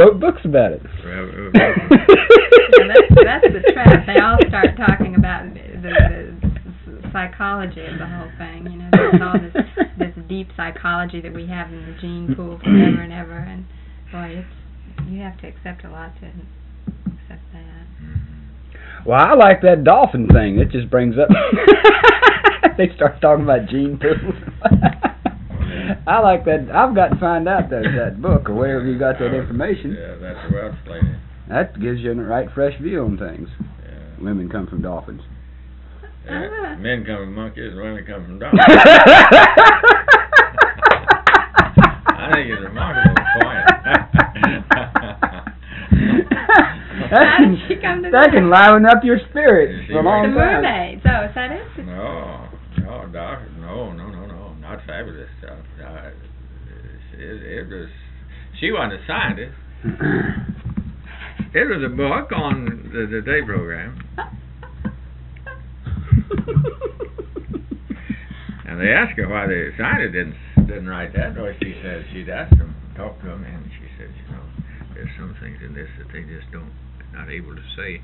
wrote books about it.
Well, uh,
Yeah, that's, that's the trap. They all start talking about the, the psychology of the whole thing. You know, there's all this this deep psychology that we have in the gene pool forever and ever. And boy, it's you have to accept a lot to accept that.
Well, I like that dolphin thing. It just brings up. They start talking about gene pools. I like that. I've got to find out that that book or wherever you got that information.
Yeah, that's a Welsh lady.
That gives you a right fresh view on things.
Yeah.
Women come from dolphins.
Yeah. Men come from monkeys, and women come from dogs. I think it's a remarkable point.
That can,
she come to
that
that?
can liven up your spirits for a
The
long time.
mermaids. Oh, is that it?
No, no, doc, no, no, no, no, not fabulous stuff. Uh, it, it was. She wasn't a scientist. It was a book on the, the day program. And they asked her why the scientist didn't didn't write that. Or she said she'd asked them, talked to them, and she said, you know, there's some things in this that they just don't, not able to say.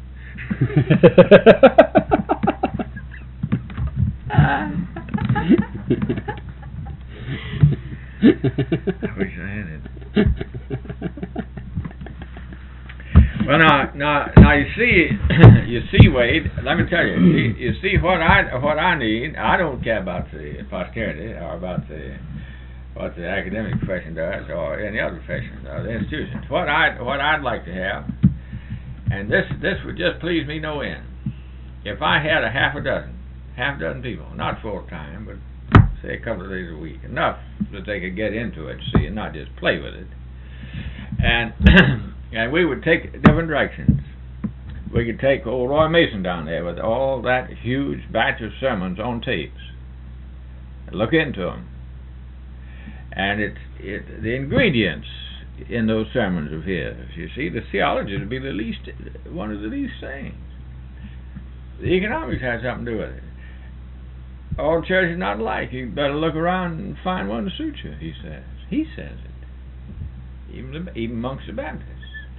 I wish I had it. Well, now, now, now you see, you see, Wade. Let me tell you. You, you see what I what I need. I don't care about the posterity or about the what the academic profession does or any other profession or the institutions. What I what I'd like to have, and this this would just please me no end. If I had a half a dozen, half a dozen people, not full time, but say a couple of days a week, enough that they could get into it, see, and not just play with it, and. And we would take different directions. We could take old Roy Mason down there with all that huge batch of sermons on tapes. And look into them. And it's it, the ingredients in those sermons of his. You see, the theology would be the least, one of the least things. The economics has something to do with it. All church is not alike. You better look around and find one to suit you, he says. He says it. Even, the, even amongst the Baptists.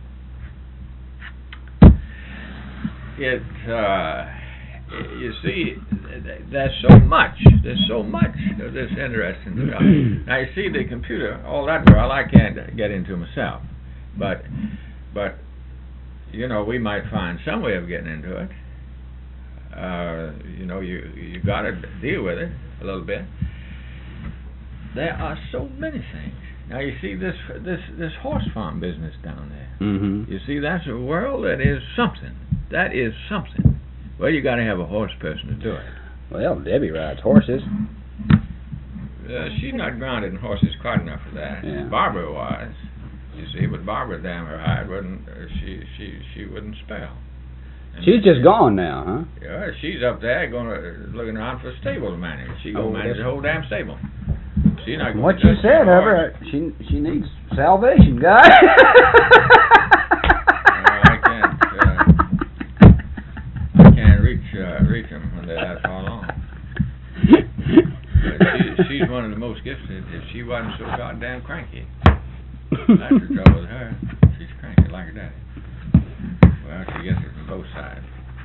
It, uh, you see, there's so much, there's so much of this interesting stuff. Now you see the computer, all that world, I can't get into myself, but, but, you know, we might find some way of getting into it. Uh, you know, you you got to deal with it a little bit. There are so many things. Now you see this this this horse farm business down there.
Mm-hmm.
You see, that's a world that is something. That is something. Well, you got to have a horse person to do it.
Well, Debbie rides horses.
Uh, she's not grounded in horses quite enough for that.
Yeah.
Barbara was, you see, but Barbara damn her hide wouldn't. Uh, she she she wouldn't spell. And
She's just
she,
gone now, huh?
Yeah, she's up there going to looking around for a stable to manage. She gonna
Oh,
manage the whole damn stable. She's not
From
gonna
what
do
you
just
said
a
of
horse.
her, she she needs salvation, guy.
Uh, I can't. Uh, I can't reach uh, reach them when they're that far along. But she, she's one of the most gifted. If she wasn't so goddamn cranky, that's the trouble with her. She's cranky like her daddy. Well, she gets it from both sides.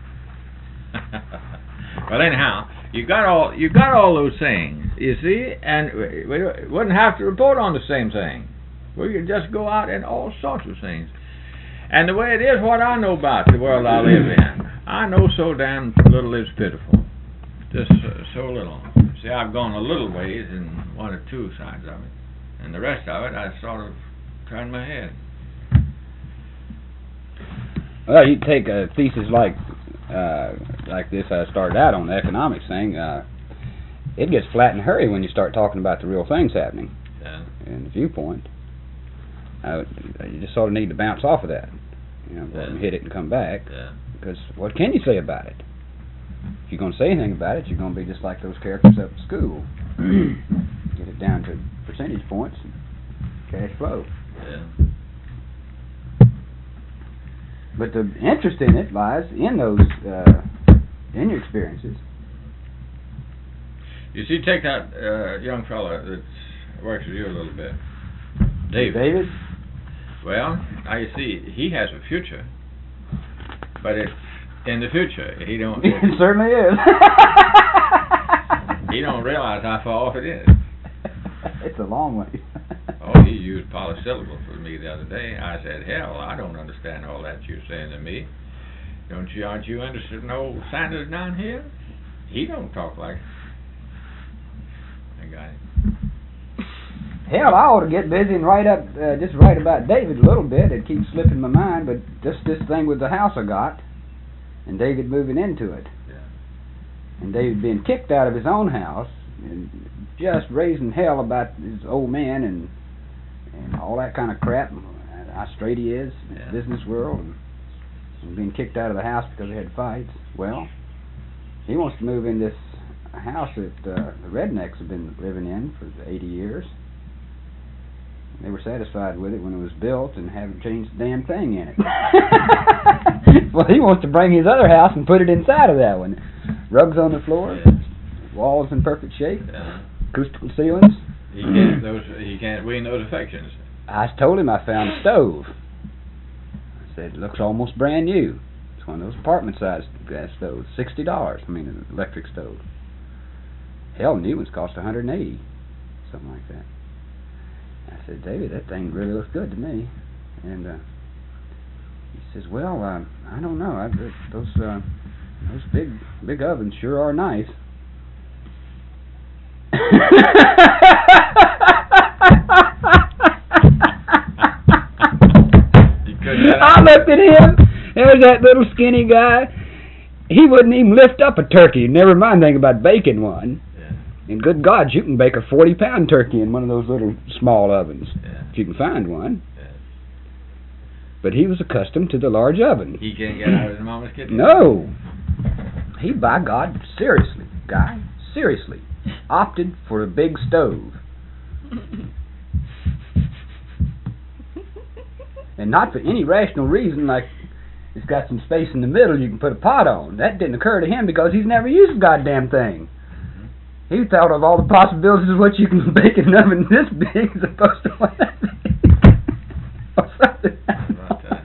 Well, anyhow, you got all you got all those things, you see, and we, we wouldn't have to report on the same thing. We could just go out in all sorts of things. And the way it is, what I know about the world I live in, I know so damn little is pitiful. Just uh, so little. See, I've gone a little ways in one or two sides of it, and the rest of it, I sort of turned my head.
Well, you take a thesis like uh, like this I started out on, the economics thing, uh, it gets flat in a hurry when you start talking about the real things happening
Yeah.
in the viewpoint. Uh, you just sort of need to bounce off of that, you know,
Yeah.
and hit it and come back,
Yeah.
because what can you say about it? If you're going to say anything about it, you're going to be just like those characters up at school. Get it down to percentage points and cash flow.
Yeah.
But the interest in it lies in those, uh, in your experiences.
You see, take that uh, young fella that works with you a little bit, David.
David?
Well, now you see, he has a future, but it's in the future. He don't.
It certainly is.
He don't realize how far off it is.
It's a long way.
Oh, he used polysyllable for me the other day. I said, hell, I don't understand all that you're saying to me. Don't you, aren't you interested in old Sanders down here? He don't talk like... I got it.
Hell, I ought to get busy and write up, uh, just write about David a little bit. It keeps slipping my mind, but just this thing with the house I got, and David moving into it.
Yeah.
And David being kicked out of his own house, and just raising hell about his old man and and all that kind of crap, and how straight he is in
Yeah.
the business world, and, and being kicked out of the house because they had fights. Well, he wants to move in this house that uh, the rednecks have been living in for eighty years. They were satisfied with it when it was built and haven't changed a damn thing in it. Well, he wants to bring his other house and put it inside of that one. Rugs on the floor,
Yeah.
walls in perfect shape,
Yeah.
acoustical ceilings.
He can't those he can't win those affections.
I told him I found a stove. I said, it looks almost brand new. It's one of those apartment-sized gas stoves. sixty dollars, I mean, an electric stove. Hell, new ones cost one hundred eighty dollars, something like that. I said, David, that thing really looks good to me. And uh, he says, well, uh, I don't know. I, those uh, those big big ovens sure are nice. I looked at him. There's that little skinny guy. He wouldn't even lift up a turkey. Never mind thinking about baking one.
Yeah.
And good God, you can bake a forty-pound turkey in one of those little small ovens,
Yeah.
if you can find one.
Yeah.
But he was accustomed to the large oven.
He can't get out of his mama's kitchen.
No. He, by God, seriously, guy, seriously, opted for a big stove. And not for any rational reason, like it's got some space in the middle you can put a pot on. That didn't occur to him because he's never used a goddamn thing.
Mm-hmm.
He thought of all the possibilities of what you can bake in an oven this big as opposed to one that big. Or something.
About that.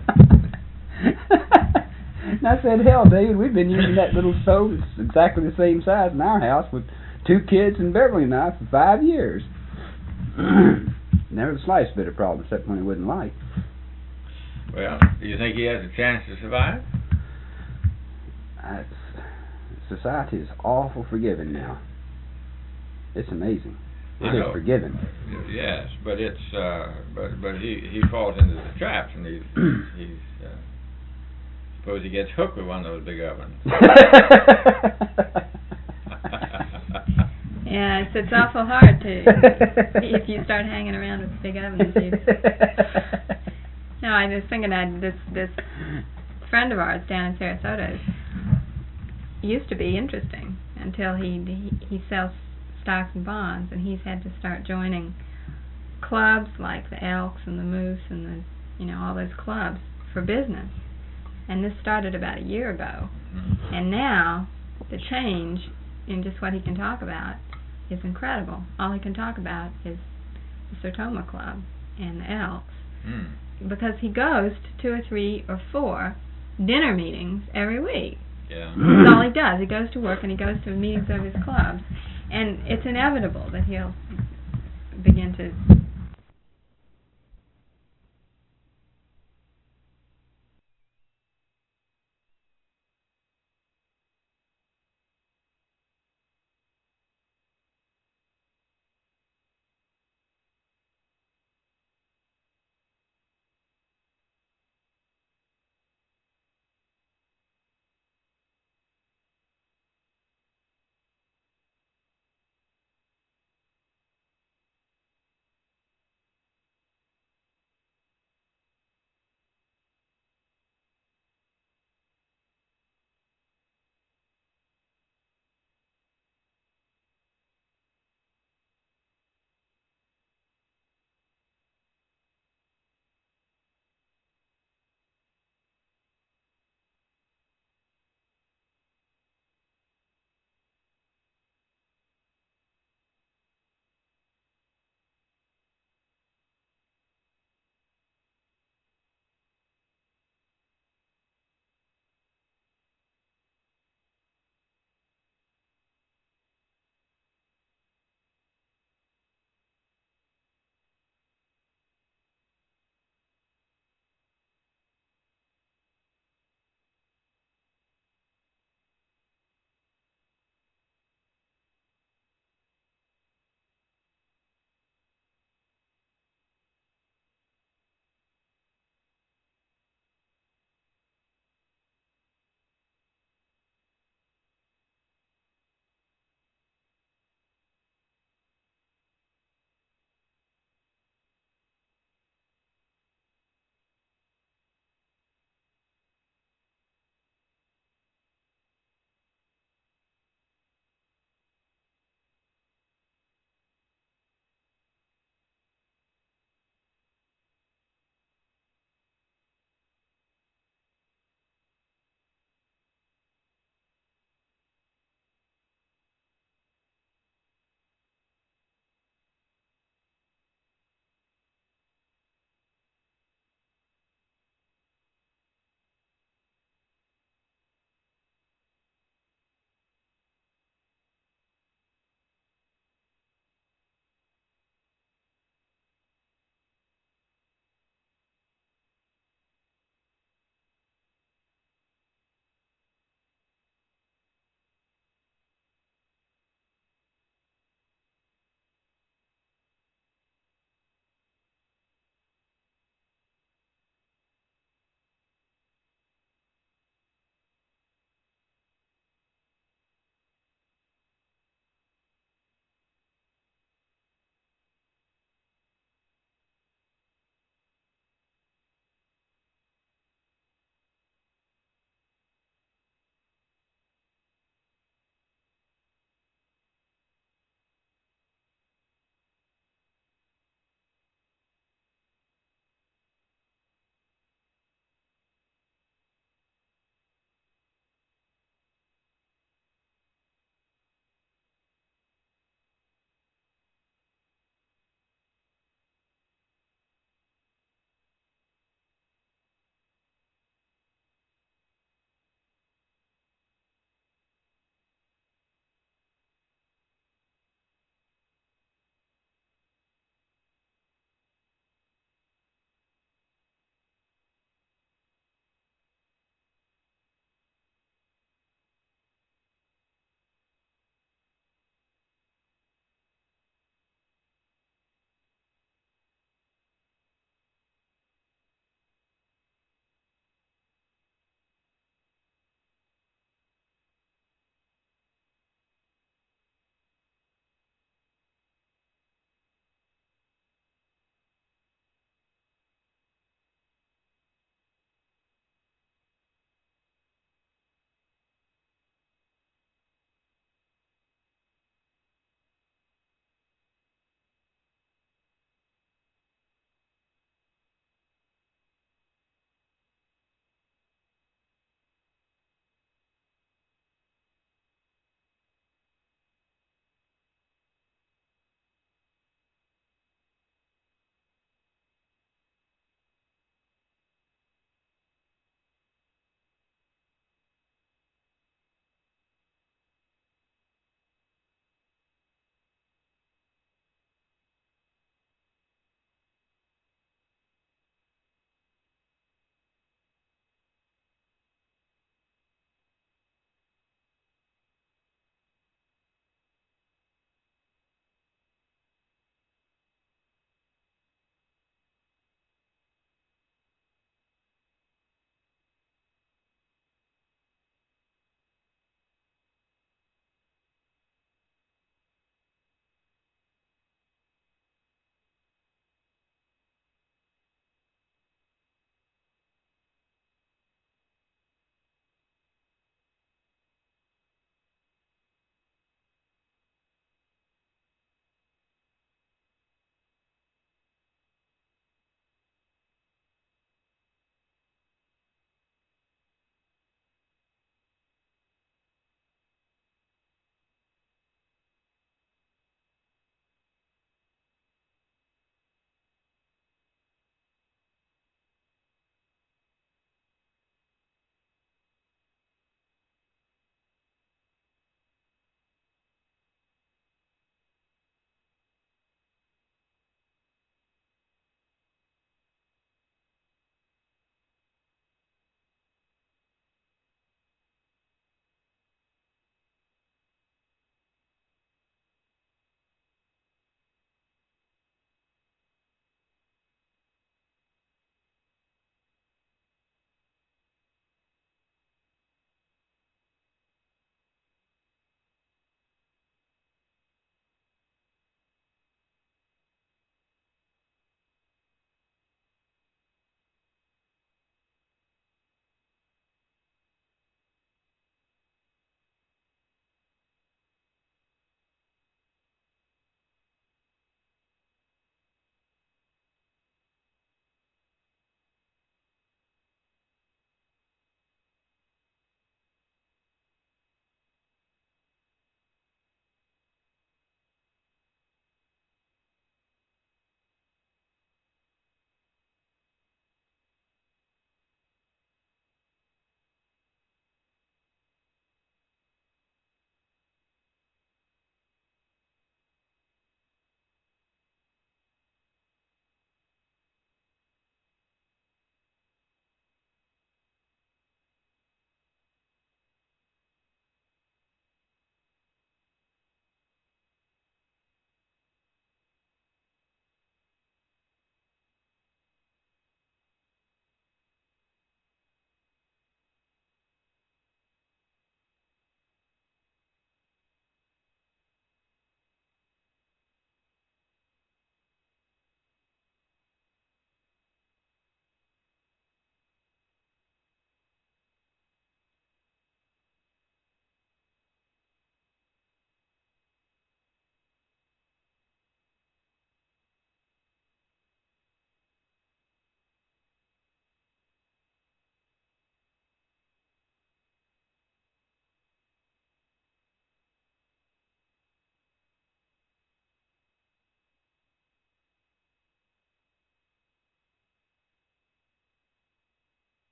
And I said, hell, David, we've been using that little stove. It's exactly the same size in our house with two kids and Beverly and I for five years. Never the slightest bit of problem, except when it wouldn't light.
Well, do you think he has a chance to survive?
Uh, society is awful forgiving now. It's amazing. It
I
is
know.
forgiving.
Yes, but it's uh, but but he he falls into the traps, and he's he's uh, suppose he gets hooked with one of those big ovens.
Yeah, it's, it's awful hard to if you start hanging around with big ovens. You, no, I was thinking that this this friend of ours down in Sarasota is, used to be interesting until he, he he sells stocks and bonds, and he's had to start joining clubs like the Elks and the Moose and the you know all those clubs for business. And this started about a year ago, and now the change in just what he can talk about is incredible. All he can talk about is the Sertoma Club and the Elks.
Mm.
Because he goes to two or three or four dinner meetings every week.
Yeah.
That's all he does. He goes to work and he goes to meetings of his clubs. And it's inevitable that he'll begin to